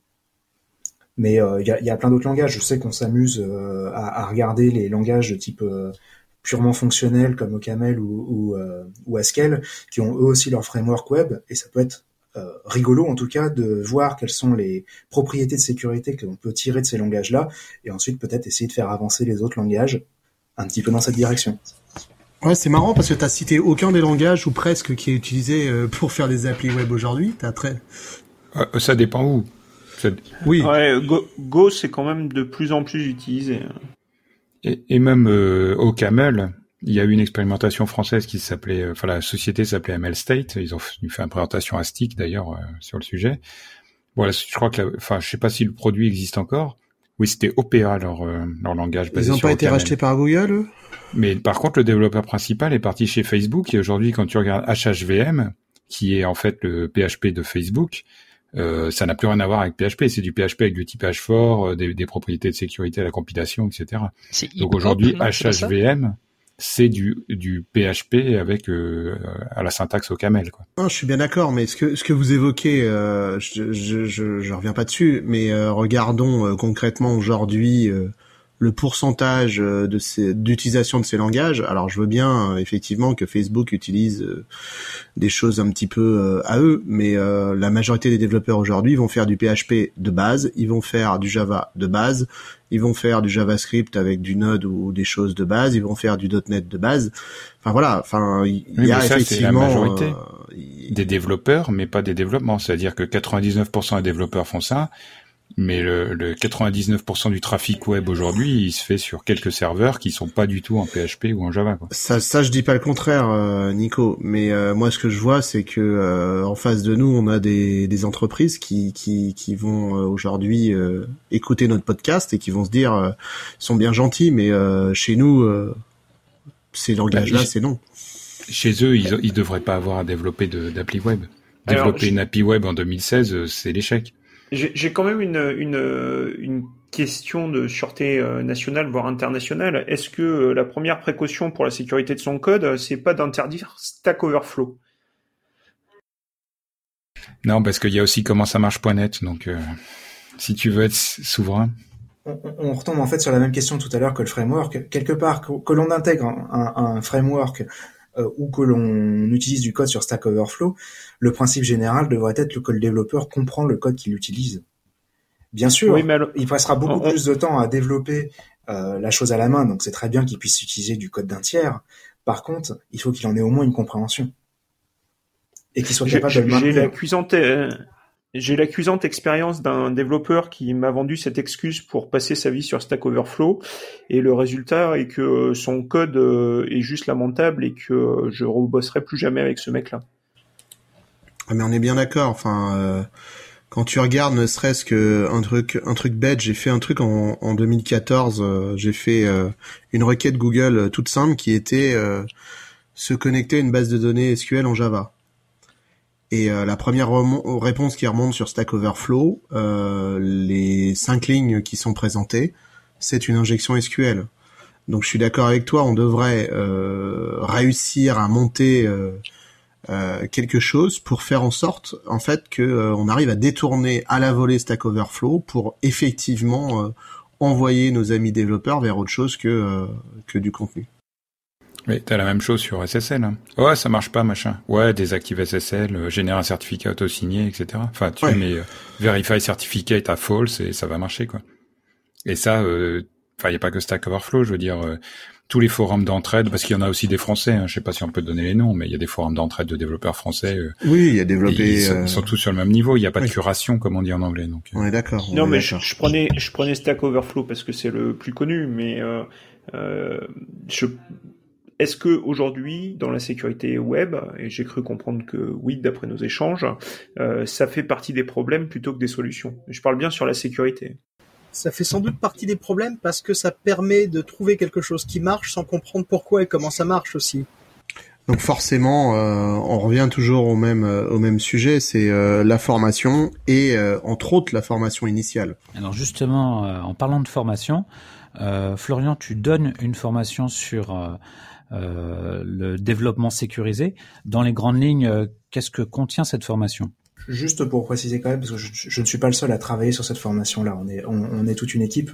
mais il euh, y, a, y a plein d'autres langages. Je sais qu'on s'amuse euh, à, à regarder les langages de type euh, purement fonctionnel comme OCaml ou, ou, euh, ou Haskell, qui ont eux aussi leur framework web, et ça peut être Euh, rigolo en tout cas de voir quelles sont les propriétés de sécurité que l'on peut tirer de ces langages-là, et ensuite peut-être essayer de faire avancer les autres langages un petit peu dans cette direction. Ouais, c'est marrant parce que t'as cité aucun des langages ou presque qui est utilisé pour faire des applis web aujourd'hui. T'as très. Euh, ça dépend où. Ça... Oui. Ouais, Go, Go c'est quand même de plus en plus utilisé. Et, et même euh, OCaml. Il y a eu une expérimentation française qui s'appelait, enfin la société s'appelait M L State. Ils ont fait une présentation à Stick d'ailleurs euh, sur le sujet. Voilà, je crois que, la, enfin, je sais pas si le produit existe encore. Oui, c'était O P A leur euh, leur langage basé sur. Ils n'ont pas été rachetés par Google, eux. Mais par contre, le développeur principal est parti chez Facebook. Et aujourd'hui, quand tu regardes H H V M, qui est en fait le P H P de Facebook, Euh, ça n'a plus rien à voir avec P H P, c'est du P H P avec du typage fort, euh, des, des propriétés de sécurité à la compilation, et cetera. C'est Donc aujourd'hui, non, H H V M, c'est du, du P H P avec euh, à la syntaxe au camel, quoi. Non, je suis bien d'accord, mais ce que ce que vous évoquez, euh, je, je je je reviens pas dessus, mais euh, regardons euh, concrètement aujourd'hui euh, le pourcentage de ces, d'utilisation de ces langages. Alors je veux bien euh, effectivement que Facebook utilise euh, des choses un petit peu euh, à eux, mais euh, la majorité des développeurs aujourd'hui vont faire du P H P de base, ils vont faire du Java de base, ils vont faire du JavaScript avec du Node ou des choses de base, ils vont faire du .NET de base. Enfin voilà, enfin il oui, y a ça, effectivement c'est la majorité euh, y... des développeurs, mais pas des développements. C'est-à-dire que quatre-vingt-dix-neuf pour cent des développeurs font ça. Mais le, le quatre-vingt-dix-neuf pour cent du trafic web aujourd'hui, il se fait sur quelques serveurs qui sont pas du tout en P H P ou en Java, quoi. Ça, ça, je dis pas le contraire, euh, Nico. Mais euh, moi, ce que je vois, c'est que euh, en face de nous, on a des, des entreprises qui, qui, qui vont euh, aujourd'hui euh, écouter notre podcast et qui vont se dire, euh, ils sont bien gentils, mais euh, chez nous, euh, ces langages-là, bah, c'est non. Chez eux, ils, ils devraient pas avoir à développer de, d'appli web. Alors, Développer je... une appli web en deux mille seize, c'est l'échec. J'ai, j'ai quand même une, une, une question de sûreté nationale, voire internationale. Est-ce que la première précaution pour la sécurité de son code, c'est pas d'interdire Stack Overflow ? Non, parce qu'il y a aussi comment ça marche.net. Donc, euh, si tu veux être souverain. On, on retombe en fait sur la même question tout à l'heure que le framework. Quelque part, que, que l'on intègre un, un, un framework euh, ou que l'on utilise du code sur Stack Overflow, le principe général devrait être que le développeur comprend le code qu'il utilise. Bien sûr, oui, alors, il passera beaucoup on, plus de temps à développer euh, la chose à la main, donc c'est très bien qu'il puisse utiliser du code d'un tiers. Par contre, il faut qu'il en ait au moins une compréhension et qu'il soit capable j'ai, de le maintenir. J'ai la cuisante, euh, j'ai la cuisante expérience d'un développeur qui m'a vendu cette excuse pour passer sa vie sur Stack Overflow, et le résultat est que son code est juste lamentable et que je rebosserai plus jamais avec ce mec-là. Mais on est bien d'accord. Enfin, euh, quand tu regardes, ne serait-ce que un truc, un truc bête, j'ai fait un truc en, en deux mille quatorze. Euh, j'ai fait euh, une requête Google euh, toute simple qui était euh, se connecter à une base de données S Q L en Java. Et euh, la première rem- réponse qui remonte sur Stack Overflow, euh, les cinq lignes qui sont présentées, c'est une injection S Q L. Donc je suis d'accord avec toi, on devrait euh, réussir à monter euh, euh, quelque chose pour faire en sorte, en fait, que euh, on arrive à détourner à la volée Stack Overflow pour effectivement euh, envoyer nos amis développeurs vers autre chose que euh, que du contenu. Oui, t'as la même chose sur S S L. Hein. Ouais, ça marche pas, machin. Ouais, désactive S S L, euh, génère un certificat auto-signé, et cetera. Enfin, tu ouais. mets euh, Verify Certificate à false et ça va marcher, quoi. Et ça, euh, enfin, il y a pas que Stack Overflow, je veux dire, euh, tous les forums d'entraide, parce qu'il y en a aussi des Français, hein, je sais pas si on peut donner les noms, mais il y a des forums d'entraide de développeurs français. Euh, oui, il y a développé. Ils sont, euh... ils sont tous sur le même niveau, il n'y a pas oui. de curation, comme on dit en anglais. Donc, on est d'accord. On non, est mais d'accord. Je, je prenais, je prenais Stack Overflow parce que c'est le plus connu, mais euh, euh, je Est-ce que aujourd'hui, dans la sécurité web, et j'ai cru comprendre que oui, d'après nos échanges, euh, ça fait partie des problèmes plutôt que des solutions. Je parle bien sur la sécurité. Ça fait sans doute partie des problèmes parce que ça permet de trouver quelque chose qui marche sans comprendre pourquoi et comment ça marche aussi. Donc forcément, euh, on revient toujours au même euh, au même sujet, c'est euh, la formation et euh, entre autres la formation initiale. Alors justement, euh, en parlant de formation, euh, Florian, tu donnes une formation sur euh, Euh, le développement sécurisé. Dans les grandes lignes, euh, qu'est-ce que contient cette formation ? Juste pour préciser quand même, parce que je, je ne suis pas le seul à travailler sur cette formation-là, on est, on, on est toute une équipe.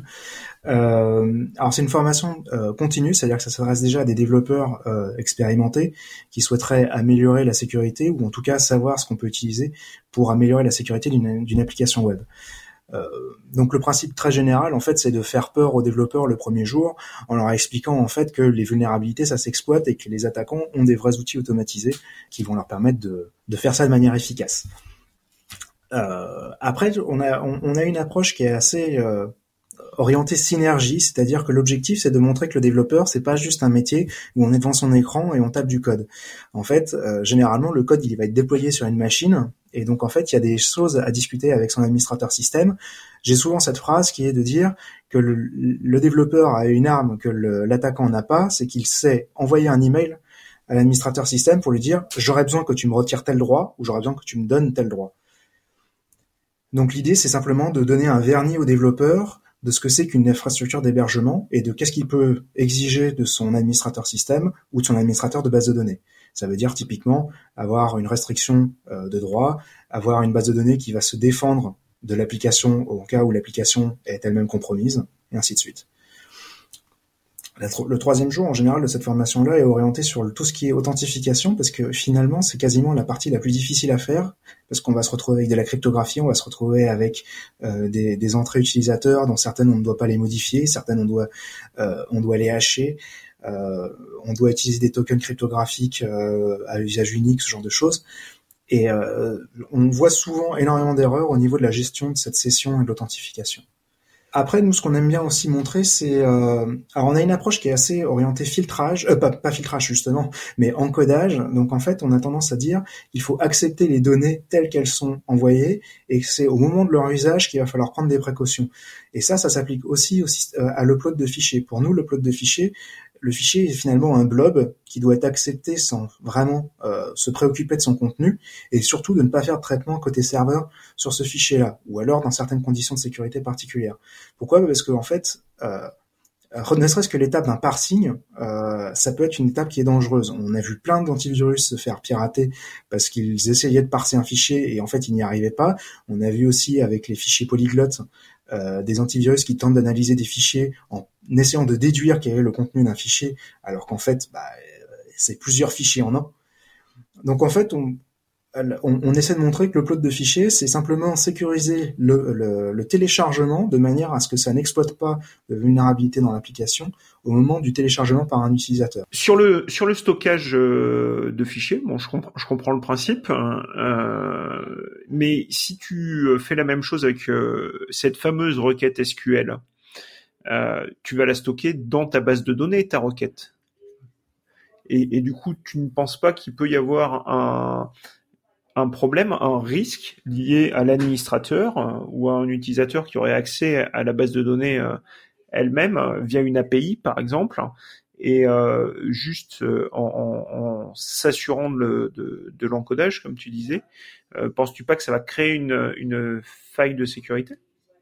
Euh, alors c'est une formation euh, continue, c'est-à-dire que ça s'adresse déjà à des développeurs euh, expérimentés qui souhaiteraient améliorer la sécurité ou en tout cas savoir ce qu'on peut utiliser pour améliorer la sécurité d'une, d'une application web. Euh, donc le principe très général en fait c'est de faire peur aux développeurs le premier jour en leur expliquant en fait que les vulnérabilités ça s'exploite et que les attaquants ont des vrais outils automatisés qui vont leur permettre de, de faire ça de manière efficace. Euh, après on a, on, on a une approche qui est assez euh, orientée synergie, c'est-à-dire que l'objectif c'est de montrer que le développeur c'est pas juste un métier où on est devant son écran et on tape du code. En fait euh, généralement le code il va être déployé sur une machine. Et donc, en fait, il y a des choses à discuter avec son administrateur système. J'ai souvent cette phrase qui est de dire que le, le développeur a une arme que le, l'attaquant n'a pas, c'est qu'il sait envoyer un email à l'administrateur système pour lui dire « j'aurais besoin que tu me retires tel droit » ou « j'aurais besoin que tu me donnes tel droit ». Donc l'idée, c'est simplement de donner un vernis au développeur de ce que c'est qu'une infrastructure d'hébergement et de qu'est-ce qu'il peut exiger de son administrateur système ou de son administrateur de base de données. Ça veut dire typiquement avoir une restriction euh, de droit, avoir une base de données qui va se défendre de l'application au cas où l'application est elle-même compromise, et ainsi de suite. Le troisième jour, en général, de cette formation-là est orienté sur tout ce qui est authentification, parce que finalement, c'est quasiment la partie la plus difficile à faire, parce qu'on va se retrouver avec de la cryptographie, on va se retrouver avec euh, des, des entrées utilisateurs, dont certaines on ne doit pas les modifier, certaines on doit euh, on doit les hacher, euh, on doit utiliser des tokens cryptographiques euh, à usage unique, ce genre de choses. Et euh, on voit souvent énormément d'erreurs au niveau de la gestion de cette session et de l'authentification. Après, nous, ce qu'on aime bien aussi montrer, c'est... Euh, alors, on a une approche qui est assez orientée filtrage, euh, pas, pas filtrage justement, mais encodage. Donc, en fait, on a tendance à dire qu'il faut accepter les données telles qu'elles sont envoyées et que c'est au moment de leur usage qu'il va falloir prendre des précautions. Et ça, ça s'applique aussi, aussi euh, à l'upload de fichiers. Pour nous, l'upload de fichiers, le fichier est finalement un blob qui doit être accepté sans vraiment euh, se préoccuper de son contenu et surtout de ne pas faire de traitement côté serveur sur ce fichier-là, ou alors dans certaines conditions de sécurité particulières. Pourquoi ? Parce que en fait, euh, ne serait-ce que l'étape d'un parsing, euh, ça peut être une étape qui est dangereuse. On a vu plein d'antivirus se faire pirater parce qu'ils essayaient de parser un fichier et en fait ils n'y arrivaient pas. On a vu aussi avec les fichiers polyglottes euh, des antivirus qui tentent d'analyser des fichiers en essayant de déduire quel est le contenu d'un fichier, alors qu'en fait, bah, c'est plusieurs fichiers en un. Donc en fait, on, on, on essaie de montrer que l'upload de fichiers, c'est simplement sécuriser le, le, le téléchargement de manière à ce que ça n'exploite pas de vulnérabilité dans l'application au moment du téléchargement par un utilisateur. Sur le sur le stockage euh, de fichiers, bon, je comprends, je comprends le principe, hein, euh, mais si tu fais la même chose avec euh, cette fameuse requête S Q L, euh, tu vas la stocker dans ta base de données, ta requête. Et, et du coup, tu ne penses pas qu'il peut y avoir un un problème, un risque lié à l'administrateur euh, ou à un utilisateur qui aurait accès à la base de données euh, elle-même euh, via une A P I par exemple, et euh, juste euh, en, en, en s'assurant de, de, de l'encodage comme tu disais, euh, penses-tu pas que ça va créer une, une faille de sécurité ?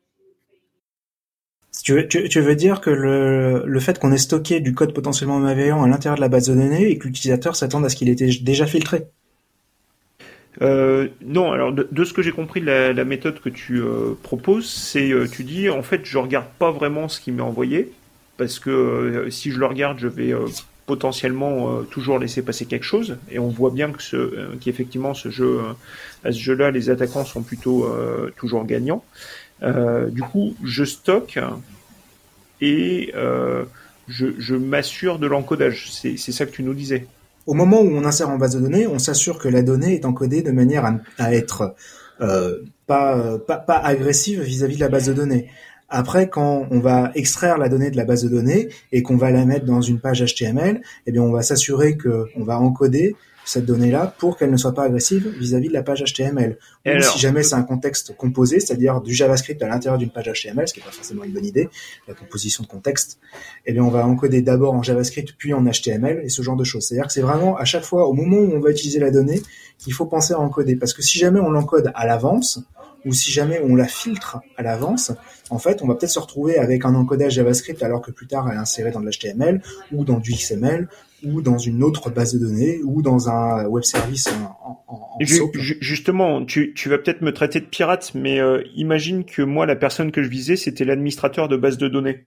Tu veux, tu, tu veux dire que le, le fait qu'on ait stocké du code potentiellement malveillant à l'intérieur de la base de données et que l'utilisateur s'attende à ce qu'il était déjà filtré ? Euh, non, alors de, de ce que j'ai compris de la, la méthode que tu euh, proposes, c'est euh, tu dis en fait je regarde pas vraiment ce qui m'est envoyé parce que euh, si je le regarde, je vais euh, potentiellement euh, toujours laisser passer quelque chose et on voit bien que ce, euh, qu'effectivement ce jeu, euh, à ce jeu-là, les attaquants sont plutôt euh, toujours gagnants. Euh, du coup, je stocke et euh, je, je m'assure de l'encodage. C'est, c'est ça que tu nous disais. Au moment où on insère en base de données, on s'assure que la donnée est encodée de manière à, à être euh, pas, pas, pas agressive vis-à-vis de la base de données. Après, quand on va extraire la donnée de la base de données et qu'on va la mettre dans une page H T M L, eh bien, on va s'assurer qu'on va encoder cette donnée-là pour qu'elle ne soit pas agressive vis-à-vis de la page H T M L. Ou alors, si jamais c'est un contexte composé, c'est-à-dire du JavaScript à l'intérieur d'une page H T M L, ce qui n'est pas forcément une bonne idée, la composition de contexte, eh bien, on va encoder d'abord en JavaScript puis en H T M L et ce genre de choses. C'est-à-dire que c'est vraiment à chaque fois, au moment où on va utiliser la donnée, qu'il faut penser à encoder. Parce que si jamais on l'encode à l'avance, ou si jamais on la filtre à l'avance, en fait, on va peut-être se retrouver avec un encodage JavaScript alors que plus tard elle est insérée dans de l'H T M L ou dans du X M L ou dans une autre base de données ou dans un web service en, en, en Ju- SOAP. ju- Justement, tu, tu vas peut-être me traiter de pirate, mais euh, imagine que moi, la personne que je visais, c'était l'administrateur de base de données.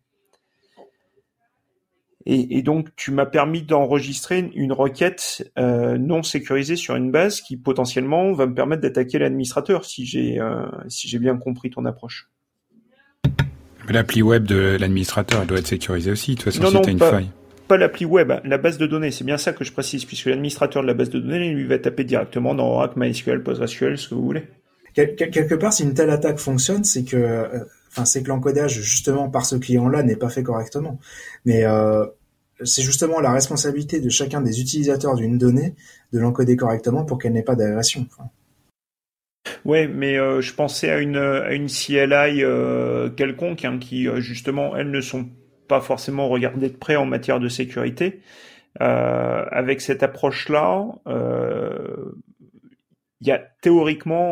Et, et donc, tu m'as permis d'enregistrer une requête euh, non sécurisée sur une base qui potentiellement va me permettre d'attaquer l'administrateur, si j'ai euh, si j'ai bien compris ton approche. Mais l'appli web de l'administrateur, elle doit être sécurisée aussi. De toute façon, Non, si non, t'as une pas, faille. pas l'appli web, la base de données. C'est bien ça que je précise, puisque l'administrateur de la base de données, lui, va taper directement dans Oracle, MySQL, PostgreSQL, ce que vous voulez. Quel, quelque part, si une telle attaque fonctionne, c'est que, euh, enfin, c'est que l'encodage justement par ce client-là n'est pas fait correctement. Mais euh, c'est justement la responsabilité de chacun des utilisateurs d'une donnée de l'encoder correctement pour qu'elle n'ait pas d'agression. Enfin. Ouais, mais euh, je pensais à une à une C L I euh, quelconque hein, qui euh, justement elles ne sont pas forcément regardées de près en matière de sécurité. Euh, avec cette approche-là, euh, il y a théoriquement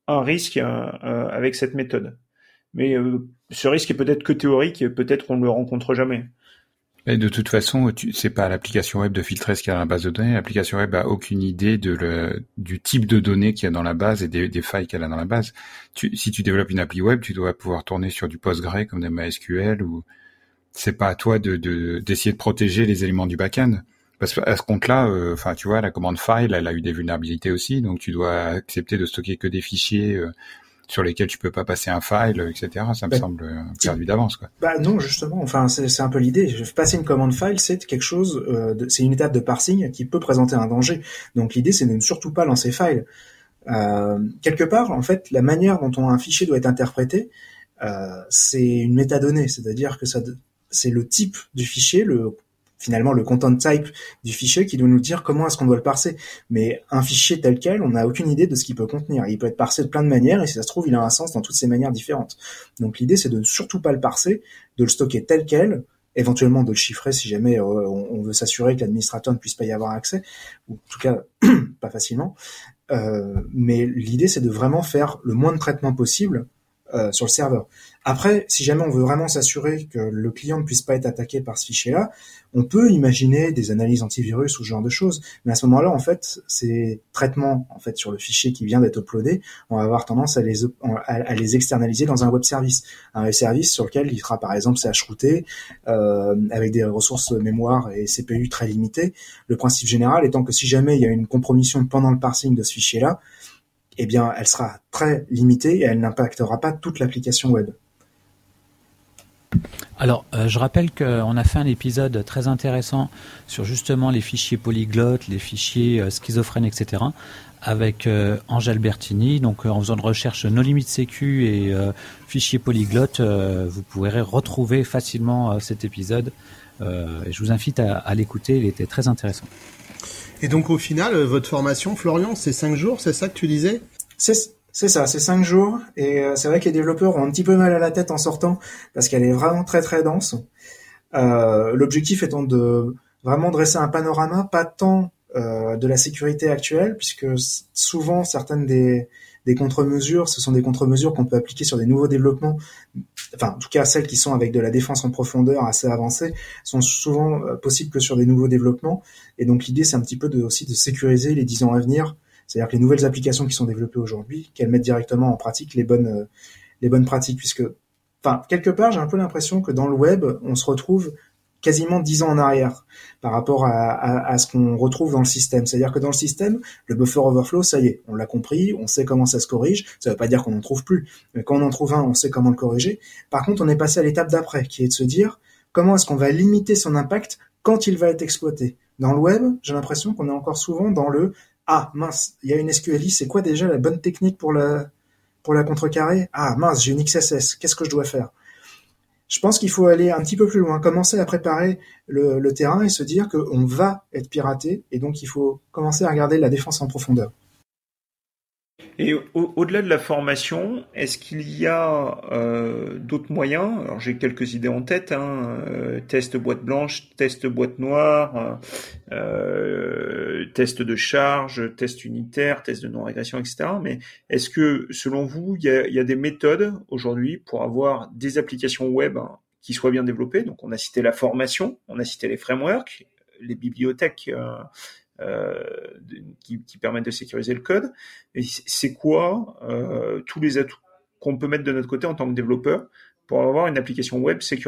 un risque euh, avec cette méthode. Mais euh, ce risque est peut-être que théorique, et peut-être qu'on ne le rencontre jamais. Et de toute façon, tu, c'est pas à l'application web de filtrer ce qu'il y a dans la base de données. L'application web a aucune idée de le, du type de données qu'il y a dans la base et des, des failles qu'elle a dans la base. Tu, si tu développes une appli web, tu dois pouvoir tourner sur du Postgre comme des MySQL, ou c'est pas à toi de, de d'essayer de protéger les éléments du back-end. Parce qu'à ce compte-là, enfin, euh, tu vois, la commande file, elle a eu des vulnérabilités aussi, donc tu dois accepter de stocker que des fichiers euh, sur lesquels tu peux pas passer un file, et cetera. Ça me bah, semble perdu d'avance, quoi. Bah non, justement. Enfin, c'est, c'est un peu l'idée. Passer une commande file, c'est quelque chose, euh, de, c'est une étape de parsing qui peut présenter un danger. Donc l'idée, c'est de ne surtout pas lancer file. Euh, quelque part, en fait, la manière dont on, un fichier doit être interprété, euh, c'est une métadonnée, c'est-à-dire que ça, c'est le type du fichier, le finalement le content type du fichier qui doit nous dire comment est-ce qu'on doit le parser. Mais un fichier tel quel, on n'a aucune idée de ce qu'il peut contenir. Il peut être parsé de plein de manières, et si ça se trouve, il a un sens dans toutes ces manières différentes. Donc l'idée, c'est de ne surtout pas le parser, de le stocker tel quel, éventuellement de le chiffrer si jamais euh, on, on veut s'assurer que l'administrateur ne puisse pas y avoir accès, ou en tout cas pas facilement. Euh, mais l'idée, c'est de vraiment faire le moins de traitement possible Euh, sur le serveur. Après, si jamais on veut vraiment s'assurer que le client ne puisse pas être attaqué par ce fichier-là, on peut imaginer des analyses antivirus ou ce genre de choses. Mais à ce moment-là, en fait, ces traitements, en fait, sur le fichier qui vient d'être uploadé, on va avoir tendance à les, à, à les externaliser dans un web service. Un web service sur lequel il sera, par exemple, C H routé, euh, avec des ressources mémoire et C P U très limitées. Le principe général étant que si jamais il y a une compromission pendant le parsing de ce fichier-là, eh bien, elle sera très limitée et elle n'impactera pas toute l'application web. Alors, euh, je rappelle qu'on a fait un épisode très intéressant sur justement les fichiers polyglottes, les fichiers euh, schizophrènes, et cetera, avec euh, Angèle Bertini. Donc, euh, en faisant une recherche No Limit Sécu et euh, fichiers polyglottes, euh, vous pourrez retrouver facilement euh, cet épisode. Euh, et je vous invite à, à l'écouter, il était très intéressant. Et donc au final, votre formation, Florian, c'est cinq jours, c'est ça que tu disais ? C'est, c'est ça, c'est cinq jours. Et euh, c'est vrai que les développeurs ont un petit peu mal à la tête en sortant parce qu'elle est vraiment très très dense. Euh, l'objectif étant de vraiment dresser un panorama, pas tant euh, de la sécurité actuelle, puisque souvent certaines des, des contre-mesures, ce sont des contre-mesures qu'on peut appliquer sur des nouveaux développements. Enfin, en tout cas, celles qui sont avec de la défense en profondeur assez avancée sont souvent euh, possibles que sur des nouveaux développements. Et donc, l'idée, c'est un petit peu de, aussi de sécuriser les dix ans à venir. C'est-à-dire que les nouvelles applications qui sont développées aujourd'hui, qu'elles mettent directement en pratique les bonnes, euh, les bonnes pratiques. Puisque, enfin, quelque part, j'ai un peu l'impression que dans le web, on se retrouve quasiment dix ans en arrière par rapport à, à, à ce qu'on retrouve dans le système. C'est-à-dire que dans le système, le buffer overflow, ça y est, on l'a compris, on sait comment ça se corrige. Ça ne veut pas dire qu'on n'en trouve plus, mais quand on en trouve un, on sait comment le corriger. Par contre, on est passé à l'étape d'après, qui est de se dire comment est-ce qu'on va limiter son impact quand il va être exploité. Dans le web, j'ai l'impression qu'on est encore souvent dans le « Ah, mince, il y a une S Q L I, c'est quoi déjà la bonne technique pour la, pour la contrecarrer ? Ah, mince, j'ai une X S S, qu'est-ce que je dois faire ?» Je pense qu'il faut aller un petit peu plus loin, commencer à préparer le, le terrain et se dire qu'on va être piraté, et donc il faut commencer à regarder la défense en profondeur. Et au, au-delà de la formation, est-ce qu'il y a euh, d'autres moyens ? Alors j'ai quelques idées en tête, hein, euh, test boîte blanche, test boîte noire, euh, test de charge, test unitaire, test de non-régression, et cetera. Mais est-ce que, selon vous, il y a, il y a des méthodes aujourd'hui pour avoir des applications web qui soient bien développées ? Donc on a cité la formation, on a cité les frameworks, les bibliothèques euh, Euh, qui, qui permettent de sécuriser le code. Et c'est quoi euh, tous les atouts qu'on peut mettre de notre côté en tant que développeur pour avoir une application web sécurisée ?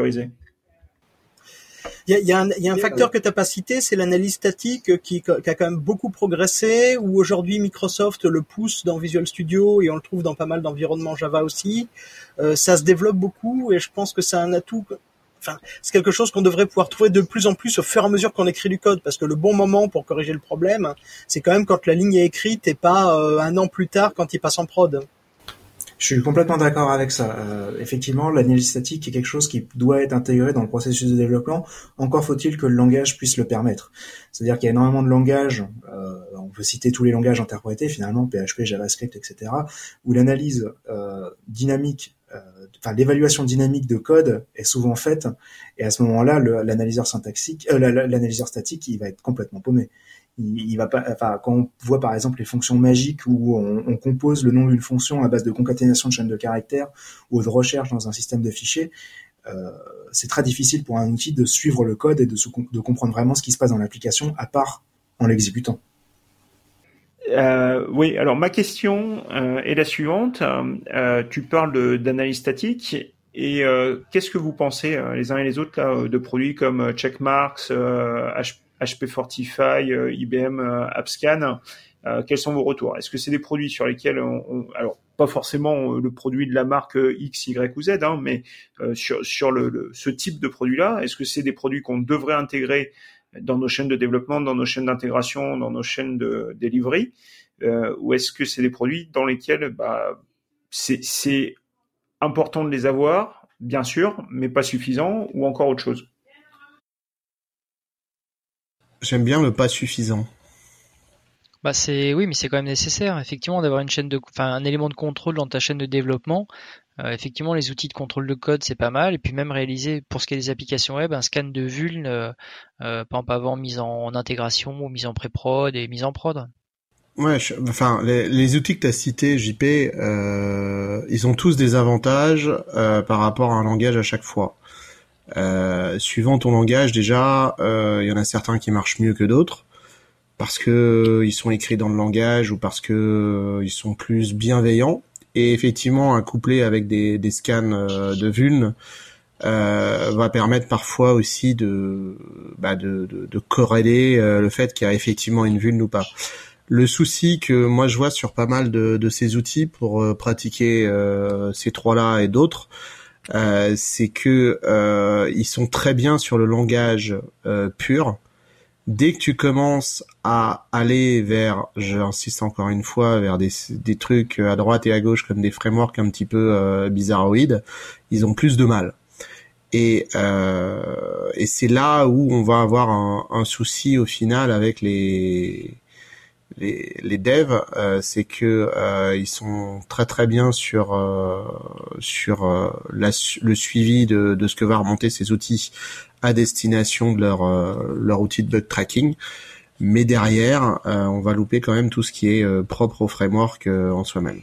Il y a, il y a un, il y a un facteur que tu n'as pas cité, c'est l'analyse statique qui, qui a quand même beaucoup progressé, où aujourd'hui Microsoft le pousse dans Visual Studio et on le trouve dans pas mal d'environnements Java aussi. Euh, ça se développe beaucoup et je pense que c'est un atout. Enfin, c'est quelque chose qu'on devrait pouvoir trouver de plus en plus au fur et à mesure qu'on écrit du code, parce que le bon moment pour corriger le problème, c'est quand même quand la ligne est écrite et pas euh, un an plus tard quand il passe en prod. Je suis complètement d'accord avec ça. Euh, effectivement, l'analyse statique est quelque chose qui doit être intégré dans le processus de développement. Encore faut-il que le langage puisse le permettre. C'est-à-dire qu'il y a énormément de langages, euh, on peut citer tous les langages interprétés finalement, P H P, JavaScript, et cetera, où l'analyse euh, dynamique, euh, enfin l'évaluation dynamique de code est souvent faite, et à ce moment-là, le, l'analyseur syntaxique, euh, l'analyseur statique, il va être complètement paumé. Il, il va pas, enfin, quand on voit par exemple les fonctions magiques où on, on compose le nom d'une fonction à base de concaténation de chaînes de caractères ou de recherche dans un système de fichiers, euh, c'est très difficile pour un outil de suivre le code et de, se, de comprendre vraiment ce qui se passe dans l'application, à part en l'exécutant. Euh, oui, alors ma question euh, est la suivante. Euh, tu parles de, d'analyse statique et euh, qu'est-ce que vous pensez euh, les uns et les autres là, de produits comme Checkmarx, euh, H P Fortify, euh, I B M euh, AppScan, euh, quels sont vos retours? Est-ce que c'est des produits sur lesquels on, on alors pas forcément le produit de la marque X, Y ou Z, hein, mais euh, sur sur le, le ce type de produit-là, est-ce que c'est des produits qu'on devrait intégrer dans nos chaînes de développement, dans nos chaînes d'intégration, dans nos chaînes de delivery, euh, ou est-ce que c'est des produits dans lesquels bah c'est c'est important de les avoir, bien sûr, mais pas suffisant, ou encore autre chose? J'aime bien le pas suffisant. Bah c'est oui, mais c'est quand même nécessaire, effectivement, d'avoir une chaîne de, enfin un élément de contrôle dans ta chaîne de développement. Euh, effectivement, les outils de contrôle de code, c'est pas mal. Et puis même réaliser, pour ce qui est des applications web, un scan de vuln, euh, euh, par exemple avant mise en, en intégration ou mise en pré-prod et mise en prod. Ouais, je, enfin, les, les outils que tu as cités, J P, euh, ils ont tous des avantages euh, par rapport à un langage à chaque fois. Euh, suivant ton langage, déjà, il euh, y en a certains qui marchent mieux que d'autres parce que euh, ils sont écrits dans le langage ou parce que euh, ils sont plus bienveillants. Et effectivement, un couplet avec des, des scans euh, de vuln euh, va permettre parfois aussi de, bah de, de, de corréler euh, le fait qu'il y a effectivement une vuln ou pas. Le souci que moi je vois sur pas mal de, de ces outils pour euh, pratiquer euh, ces trois-là et d'autres, euh, c'est que euh, ils sont très bien sur le langage euh, pur. Dès que tu commences à aller vers, j'insiste encore une fois, vers des, des trucs à droite et à gauche comme des frameworks un petit peu euh, bizarroïdes, ils ont plus de mal. Et, euh, et c'est là où on va avoir un, un souci au final avec les les, les devs, euh, c'est que euh, ils sont très très bien sur euh, sur euh, la, le suivi de, de ce que va remonter ces outils à destination de leur euh, leur outil de bug tracking, mais derrière euh, on va louper quand même tout ce qui est euh, propre au framework euh, en soi-même.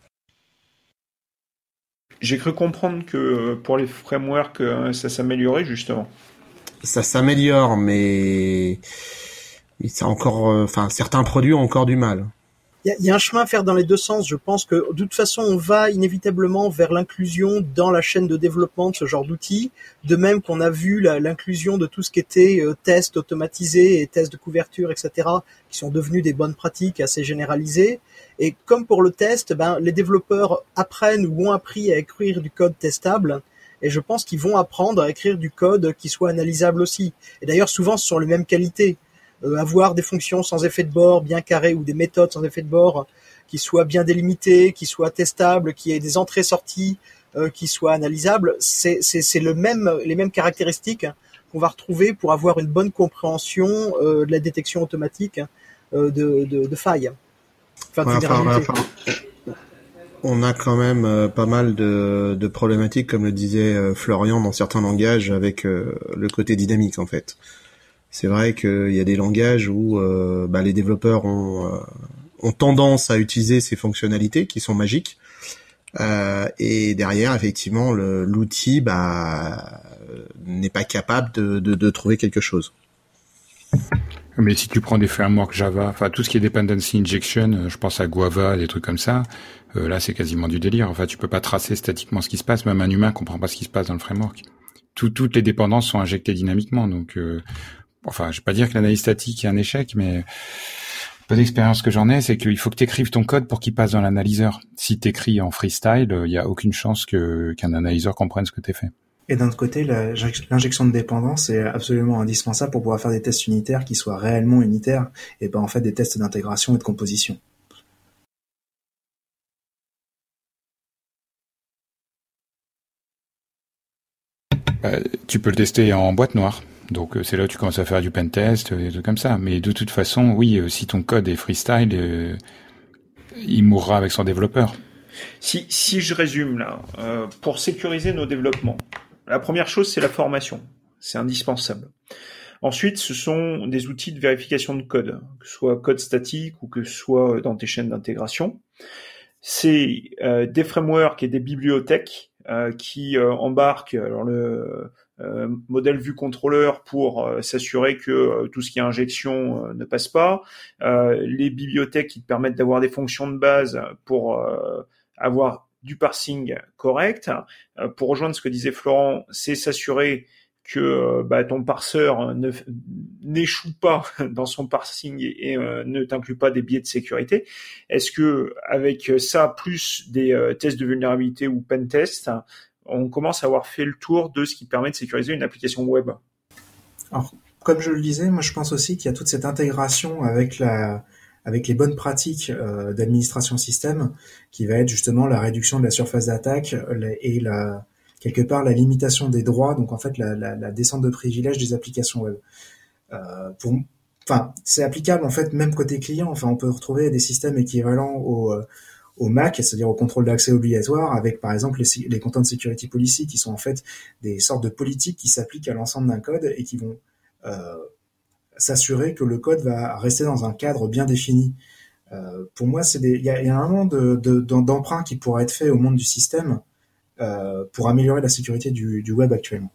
J'ai cru comprendre que pour les frameworks euh, ça s'améliorait justement. Ça s'améliore, mais mais c'est encore, enfin, euh, certains produits ont encore du mal. Il y, y a un chemin à faire dans les deux sens. Je pense que de toute façon, on va inévitablement vers l'inclusion dans la chaîne de développement de ce genre d'outils. De même qu'on a vu la, l'inclusion de tout ce qui était euh, tests automatisés et tests de couverture, et cetera, qui sont devenus des bonnes pratiques assez généralisées. Et comme pour le test, ben, les développeurs apprennent ou ont appris à écrire du code testable. Et je pense qu'ils vont apprendre à écrire du code qui soit analysable aussi. Et d'ailleurs, souvent, ce sont les mêmes qualités. Euh, avoir des fonctions sans effet de bord bien carrées ou des méthodes sans effet de bord qui soient bien délimitées, qui soient testables, qui aient des entrées-sorties, euh, qui soient analysables, c'est, c'est, c'est le même, les mêmes caractéristiques qu'on va retrouver pour avoir une bonne compréhension euh, de la détection automatique euh, de, de, de failles. Enfin, de ouais, vulnérabilités. enfin, enfin, on a quand même euh, pas mal de, de problématiques, comme le disait euh, Florian, dans certains langages avec euh, le côté dynamique en fait. C'est vrai qu'il y a des langages où euh, bah, les développeurs ont, euh, ont tendance à utiliser ces fonctionnalités qui sont magiques, euh, et derrière, effectivement, le, l'outil bah, n'est pas capable de, de, de trouver quelque chose. Mais si tu prends des frameworks Java, enfin tout ce qui est dependency injection, je pense à Guava, des trucs comme ça, euh, là c'est quasiment du délire. Enfin, tu peux pas tracer statiquement ce qui se passe, même un humain comprend pas ce qui se passe dans le framework. Tout, toutes les dépendances sont injectées dynamiquement, donc... Euh, Enfin, je vais pas dire que l'analyse statique est un échec, mais peu d'expérience que j'en ai, c'est qu'il faut que tu écrives ton code pour qu'il passe dans l'analyseur. Si tu écris en freestyle, il y a aucune chance que qu'un analyseur comprenne ce que tu fait. Et d'un autre côté, la, l'injection de dépendance est absolument indispensable pour pouvoir faire des tests unitaires qui soient réellement unitaires et pas en fait des tests d'intégration et de composition. Bah, tu peux le tester en boîte noire. Donc c'est là où tu commences à faire du pentest, des trucs comme ça. Mais de toute façon, oui, si ton code est freestyle, euh, il mourra avec son développeur. Si, si je résume là, euh, pour sécuriser nos développements, la première chose c'est la formation, c'est indispensable. Ensuite, ce sont des outils de vérification de code, que ce soit code statique ou que ce soit dans tes chaînes d'intégration. C'est euh, des frameworks et des bibliothèques euh, qui euh, embarquent alors le euh, modèle vue contrôleur pour euh, s'assurer que euh, tout ce qui est injection euh, ne passe pas, euh, les bibliothèques qui te permettent d'avoir des fonctions de base pour euh, avoir du parsing correct. Euh, pour rejoindre ce que disait Florent, c'est s'assurer que euh, bah, ton parseur ne, n'échoue pas dans son parsing et, et euh, ne t'inclut pas des biais de sécurité. Est-ce que avec ça, plus des euh, tests de vulnérabilité ou pen test, on commence à avoir fait le tour de ce qui permet de sécuriser une application web? Alors, comme je le disais, moi je pense aussi qu'il y a toute cette intégration avec la avec les bonnes pratiques euh, d'administration système, qui va être justement la réduction de la surface d'attaque et la quelque part la limitation des droits, donc en fait la, la, la descente de privilèges des applications web. Euh, pour, enfin, c'est applicable en fait même côté client. Enfin, on peut retrouver des systèmes équivalents au, euh, au M A C, c'est-à-dire au contrôle d'accès obligatoire, avec par exemple les, les Content Security Policy, qui sont en fait des sortes de politiques qui s'appliquent à l'ensemble d'un code et qui vont euh, s'assurer que le code va rester dans un cadre bien défini. Euh, pour moi, c'est des, il y a, y a un monde de, de, d'emprunt qui pourrait être fait au monde du système. Euh, pour améliorer la sécurité du, du web actuellement.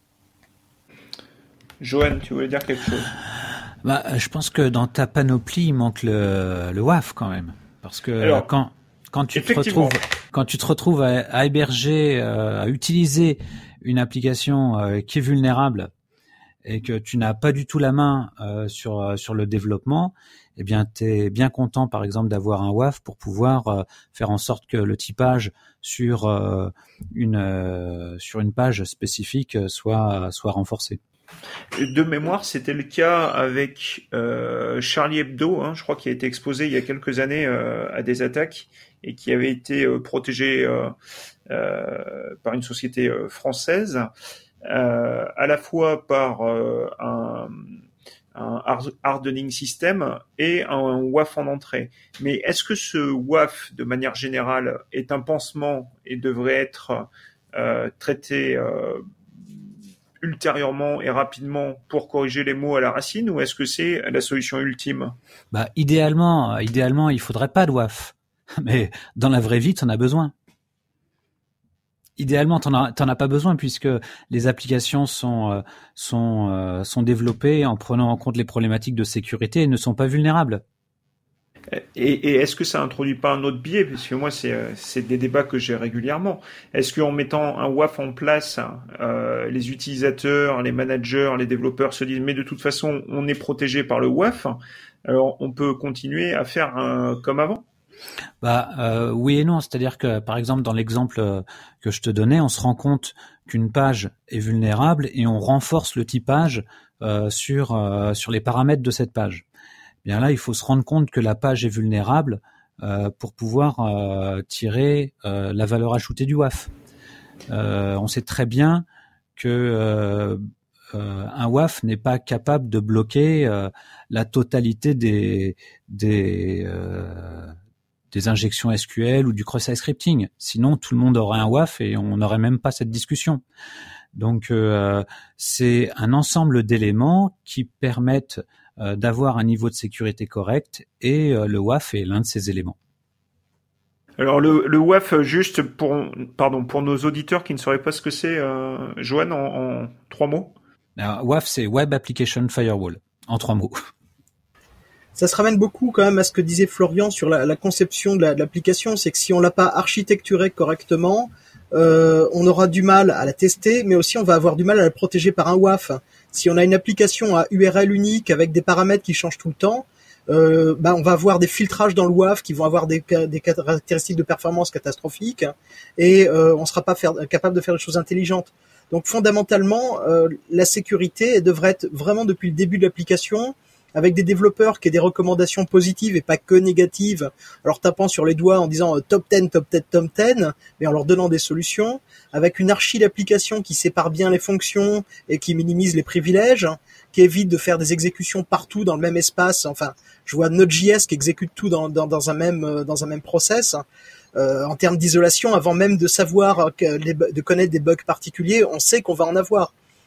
Johan, tu voulais dire quelque chose? Bah, je pense que dans ta panoplie, il manque le, le W A F quand même, parce que Alors, quand quand tu te retrouves quand tu te retrouves à, à héberger, euh, à utiliser une application euh, qui est vulnérable et que tu n'as pas du tout la main euh, sur sur le développement, eh bien, t'es bien content, par exemple, d'avoir un W A F pour pouvoir euh, faire en sorte que le typage sur euh, une euh, sur une page spécifique soit soit renforcé. De mémoire, c'était le cas avec euh, Charlie Hebdo, hein, je crois, qui a été exposé il y a quelques années euh, à des attaques et qui avait été euh, protégé euh, euh, par une société euh, française, euh, à la fois par euh, un un hardening system et un W A F en entrée. Mais est-ce que ce W A F, de manière générale, est un pansement et devrait être euh, traité euh, ultérieurement et rapidement pour corriger les maux à la racine, ou est-ce que c'est la solution ultime? Bah, idéalement, idéalement, il faudrait pas de W A F. Mais dans la vraie vie, t'en as besoin. Idéalement, t'en as, t'en as pas besoin, puisque les applications sont euh, sont euh, sont développées en prenant en compte les problématiques de sécurité et ne sont pas vulnérables. Et, et est-ce que ça introduit pas un autre biais? Parce que moi, c'est c'est des débats que j'ai régulièrement. Est-ce qu'en mettant un W A F en place, euh, les utilisateurs, les managers, les développeurs se disent mais de toute façon, on est protégé par le W A F, alors on peut continuer à faire un, comme avant? Bah euh, oui et non, c'est-à-dire que par exemple dans l'exemple que je te donnais, on se rend compte qu'une page est vulnérable et on renforce le typage euh, sur euh, sur les paramètres de cette page. Bien là, il faut se rendre compte que la page est vulnérable euh, pour pouvoir euh, tirer euh, la valeur ajoutée du W A F. Euh, on sait très bien que euh, euh, un W A F n'est pas capable de bloquer euh, la totalité des des euh, des injections S Q L ou du cross-site scripting. Sinon, tout le monde aurait un W A F et on n'aurait même pas cette discussion. Donc, euh, c'est un ensemble d'éléments qui permettent euh, d'avoir un niveau de sécurité correct et euh, le W A F est l'un de ces éléments. Alors, le, le W A F, juste pour, pardon, pour nos auditeurs qui ne sauraient pas ce que c'est, euh, Johan, en, en trois mots. Alors, W A F, c'est Web Application Firewall, en trois mots. Ça se ramène beaucoup quand même à ce que disait Florian sur la, la conception de, la, de l'application, c'est que si on l'a pas architecturée correctement, euh, on aura du mal à la tester, mais aussi on va avoir du mal à la protéger par un W A F. Si on a une application à U R L unique avec des paramètres qui changent tout le temps, euh, bah on va avoir des filtrages dans le W A F qui vont avoir des, des caractéristiques de performance catastrophiques et euh, on sera pas faire, capable de faire des choses intelligentes. Donc fondamentalement, euh, la sécurité elle devrait être vraiment depuis le début de l'application, avec des développeurs qui aient des recommandations positives et pas que négatives, alors tapant sur les doigts en disant euh, top dix, top dix, top dix, mais en leur donnant des solutions, avec une archi d'application qui sépare bien les fonctions et qui minimise les privilèges, qui évite de faire des exécutions partout dans le même espace. Enfin, je vois Node.js qui exécute tout dans, dans, dans un même dans un même process. Euh, en termes d'isolation, avant même de savoir que les, de connaître des bugs particuliers, on sait qu'on va en avoir.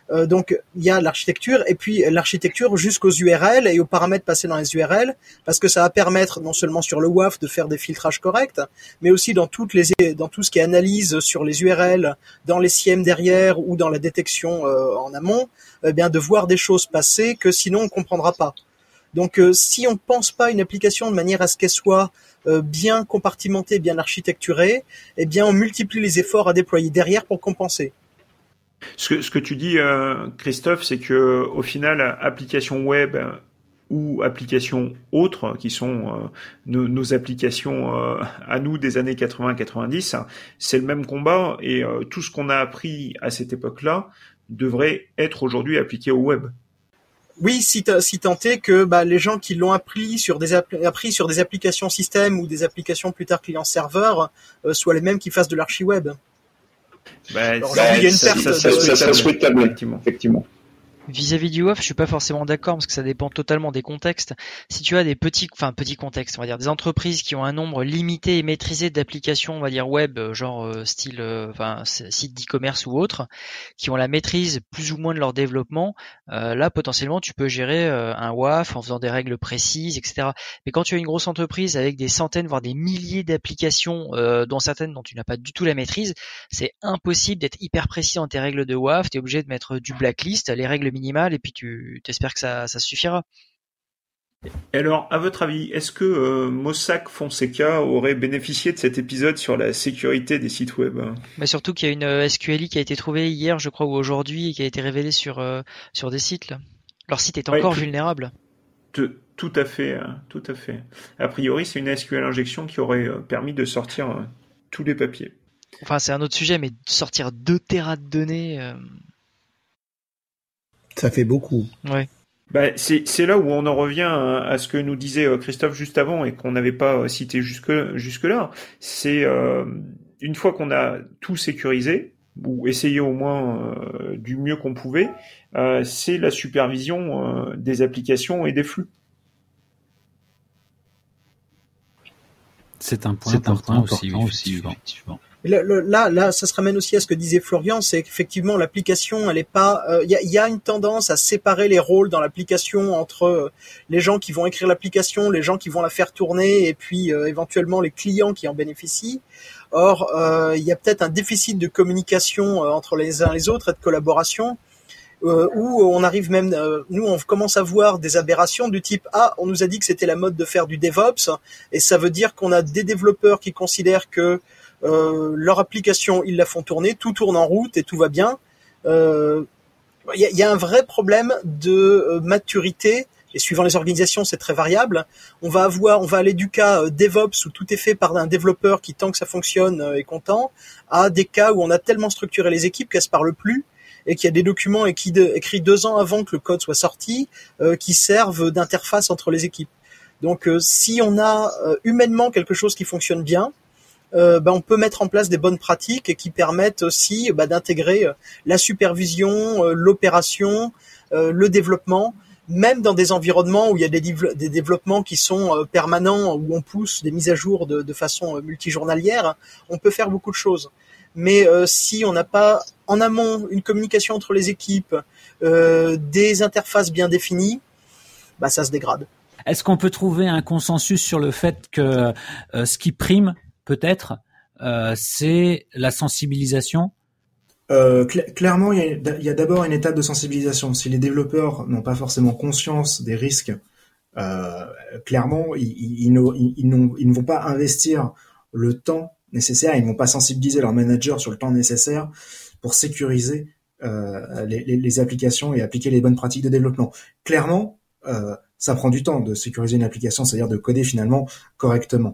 Euh, donc il y a l'architecture et puis l'architecture jusqu'aux U R L et aux paramètres passés dans les U R L, parce que ça va permettre non seulement sur le W A F de faire des filtrages corrects, mais aussi dans toutes les dans tout ce qui est analyse sur les U R L, dans les S I E M derrière ou dans la détection euh, en amont, eh bien de voir des choses passer que sinon on comprendra pas. Donc euh, si on ne pense pas une application de manière à ce qu'elle soit euh, bien compartimentée, bien architecturée, eh bien on multiplie les efforts à déployer derrière pour compenser. Ce que, ce que tu dis, euh, Christophe, c'est que au final, applications web ou applications autres, qui sont euh, nos, nos applications euh, à nous des années quatre-vingts quatre-vingt-dix, c'est le même combat, et euh, tout ce qu'on a appris à cette époque-là devrait être aujourd'hui appliqué au web. Oui, si, si tant est que bah, les gens qui l'ont appris sur des appris sur des applications système ou des applications plus tard client-serveur euh, soient les mêmes qui fassent de l'archi-web. Bah, Alors, aujourd'hui, il y a une ça, perte. ça, ça, ça, ça serait souhaitable, effectivement. effectivement. Vis-à-vis du W A F, je suis pas forcément d'accord parce que ça dépend totalement des contextes. Si tu as des petits, enfin petits contextes, on va dire des entreprises qui ont un nombre limité et maîtrisé d'applications, on va dire web, genre euh, style, euh, enfin site d'e-commerce ou autre, qui ont la maîtrise plus ou moins de leur développement, euh, là potentiellement tu peux gérer euh, un W A F en faisant des règles précises, et cetera. Mais quand tu as une grosse entreprise avec des centaines voire des milliers d'applications, euh, dont certaines dont tu n'as pas du tout la maîtrise, c'est impossible d'être hyper précis dans tes règles de W A F. Tu es obligé de mettre du blacklist, les règles minimales, et puis tu t'espères que ça, ça suffira. Et alors, à votre avis, est-ce que euh, Mossack Fonseca aurait bénéficié de cet épisode sur la sécurité des sites web? Bah surtout qu'il y a une S Q L I qui a été trouvée hier, je crois, ou aujourd'hui, et qui a été révélée sur euh, sur des sites. Là. Leur site est encore ouais, tout, vulnérable. Tout, tout à fait, tout à fait. A priori, c'est une S Q L injection qui aurait permis de sortir euh, tous les papiers. Enfin, c'est un autre sujet, mais sortir deux téras de données. Euh... Ça fait beaucoup. Ouais. Bah, c'est, c'est là où on en revient à, à ce que nous disait Christophe juste avant et qu'on n'avait pas cité jusque, jusque-là. C'est euh, une fois qu'on a tout sécurisé, ou essayé au moins euh, du mieux qu'on pouvait, euh, c'est la supervision euh, des applications et des flux. C'est un point c'est important, un point aussi, important aussi, effectivement. effectivement. Le, le, là, là, ça se ramène aussi à ce que disait Florian, c'est qu'effectivement l'application, elle est pas. Il euh, y, a, y a une tendance à séparer les rôles dans l'application entre euh, les gens qui vont écrire l'application, les gens qui vont la faire tourner, et puis euh, éventuellement les clients qui en bénéficient. Or, il euh, y a peut-être un déficit de communication euh, entre les uns et les autres et de collaboration, euh, où on arrive même, euh, nous, on commence à voir des aberrations du type ah, on nous a dit que c'était la mode de faire du DevOps, et ça veut dire qu'on a des développeurs qui considèrent que Euh, leur application, ils la font tourner, tout tourne en route et tout va bien. Il euh, y, a, y a un vrai problème de euh, maturité, et suivant les organisations, c'est très variable. On va avoir, on va aller du cas euh, DevOps où tout est fait par un développeur qui, tant que ça fonctionne, euh, est content, à des cas où on a tellement structuré les équipes qu'elles se parlent plus et qu'il y a des documents écrits, de, écrits deux ans avant que le code soit sorti euh, qui servent d'interface entre les équipes. Donc, euh, si on a euh, humainement quelque chose qui fonctionne bien, Euh, bah, on peut mettre en place des bonnes pratiques et qui permettent aussi bah, d'intégrer euh, la supervision, euh, l'opération, euh, le développement, même dans des environnements où il y a des, div- des développements qui sont euh, permanents, où on pousse des mises à jour de, de façon euh, multijournalière, on peut faire beaucoup de choses. Mais euh, si on n'a pas en amont une communication entre les équipes, euh, des interfaces bien définies, bah, ça se dégrade. Est-ce qu'on peut trouver un consensus sur le fait que euh, ce qui prime peut-être, euh, c'est la sensibilisation? Euh, cl- clairement, il y, y a d'abord une étape de sensibilisation. Si les développeurs n'ont pas forcément conscience des risques, euh, clairement, ils, ils, ils, ils, ils, ils ne vont pas investir le temps nécessaire, ils ne vont pas sensibiliser leur manager sur le temps nécessaire pour sécuriser euh, les, les, les applications et appliquer les bonnes pratiques de développement. Clairement, euh, ça prend du temps de sécuriser une application, c'est-à-dire de coder finalement correctement.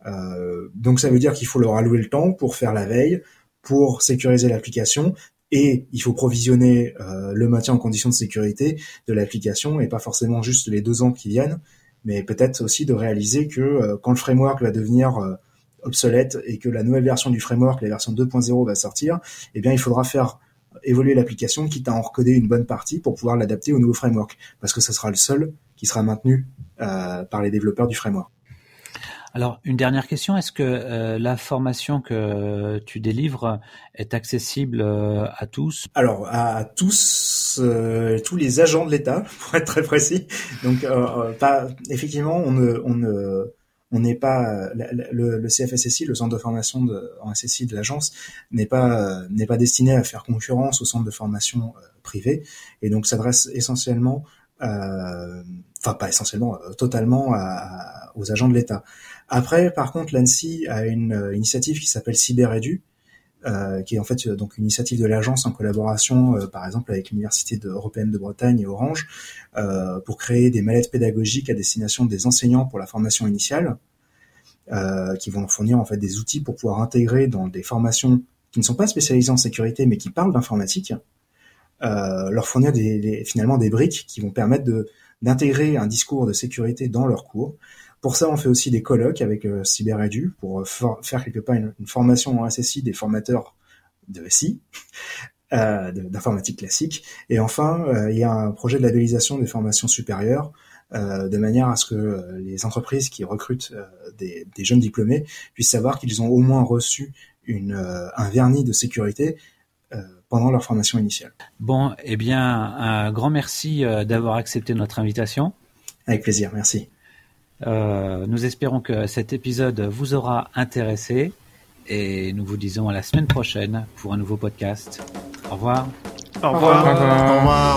Euh, donc ça veut dire qu'il faut leur allouer le temps pour faire la veille, pour sécuriser l'application, et il faut provisionner euh, le maintien en conditions de sécurité de l'application, et pas forcément juste les deux ans qui viennent, mais peut-être aussi de réaliser que euh, quand le framework va devenir euh, obsolète et que la nouvelle version du framework, la version deux point zéro, va sortir, eh bien il faudra faire évoluer l'application, quitte à en recoder une bonne partie pour pouvoir l'adapter au nouveau framework, parce que ce sera le seul qui sera maintenu euh, par les développeurs du framework. Alors, une dernière question, est-ce que euh, la formation que tu délivres est accessible euh, à tous? Alors, à tous, euh, tous les agents de l'État, pour être très précis. Donc, euh, pas, effectivement, on ne, on ne, on n'est pas le, le C F S S I, le centre de formation de, en S S I de l'agence, n'est pas n'est pas destiné à faire concurrence au centre de formation euh, privé, et donc s'adresse essentiellement, euh, enfin pas essentiellement, euh, totalement à, à, aux agents de l'État. Après, par contre, l'ANSSI a une euh, initiative qui s'appelle CyberEdu, euh, qui est en fait euh, donc une initiative de l'agence en collaboration, euh, par exemple, avec l'Université de, européenne de Bretagne et Orange, euh, pour créer des mallettes pédagogiques à destination des enseignants pour la formation initiale, euh, qui vont leur fournir en fait des outils pour pouvoir intégrer dans des formations qui ne sont pas spécialisées en sécurité, mais qui parlent d'informatique, euh, leur fournir des, des, finalement des briques qui vont permettre de, d'intégrer un discours de sécurité dans leurs cours. Pour ça, on fait aussi des colloques avec euh, CyberEdu pour for- faire quelque part une, une formation en S S I des formateurs de S I, euh, de, d'informatique classique. Et enfin, euh, il y a un projet de labellisation des formations supérieures, euh, de manière à ce que euh, les entreprises qui recrutent euh, des, des jeunes diplômés puissent savoir qu'ils ont au moins reçu une, euh, un vernis de sécurité euh, pendant leur formation initiale. Bon, eh bien, un grand merci euh, d'avoir accepté notre invitation. Avec plaisir, merci. Euh, nous espérons que cet épisode vous aura intéressé et nous vous disons à la semaine prochaine pour un nouveau podcast. Au revoir. Au revoir. Au revoir. Au revoir.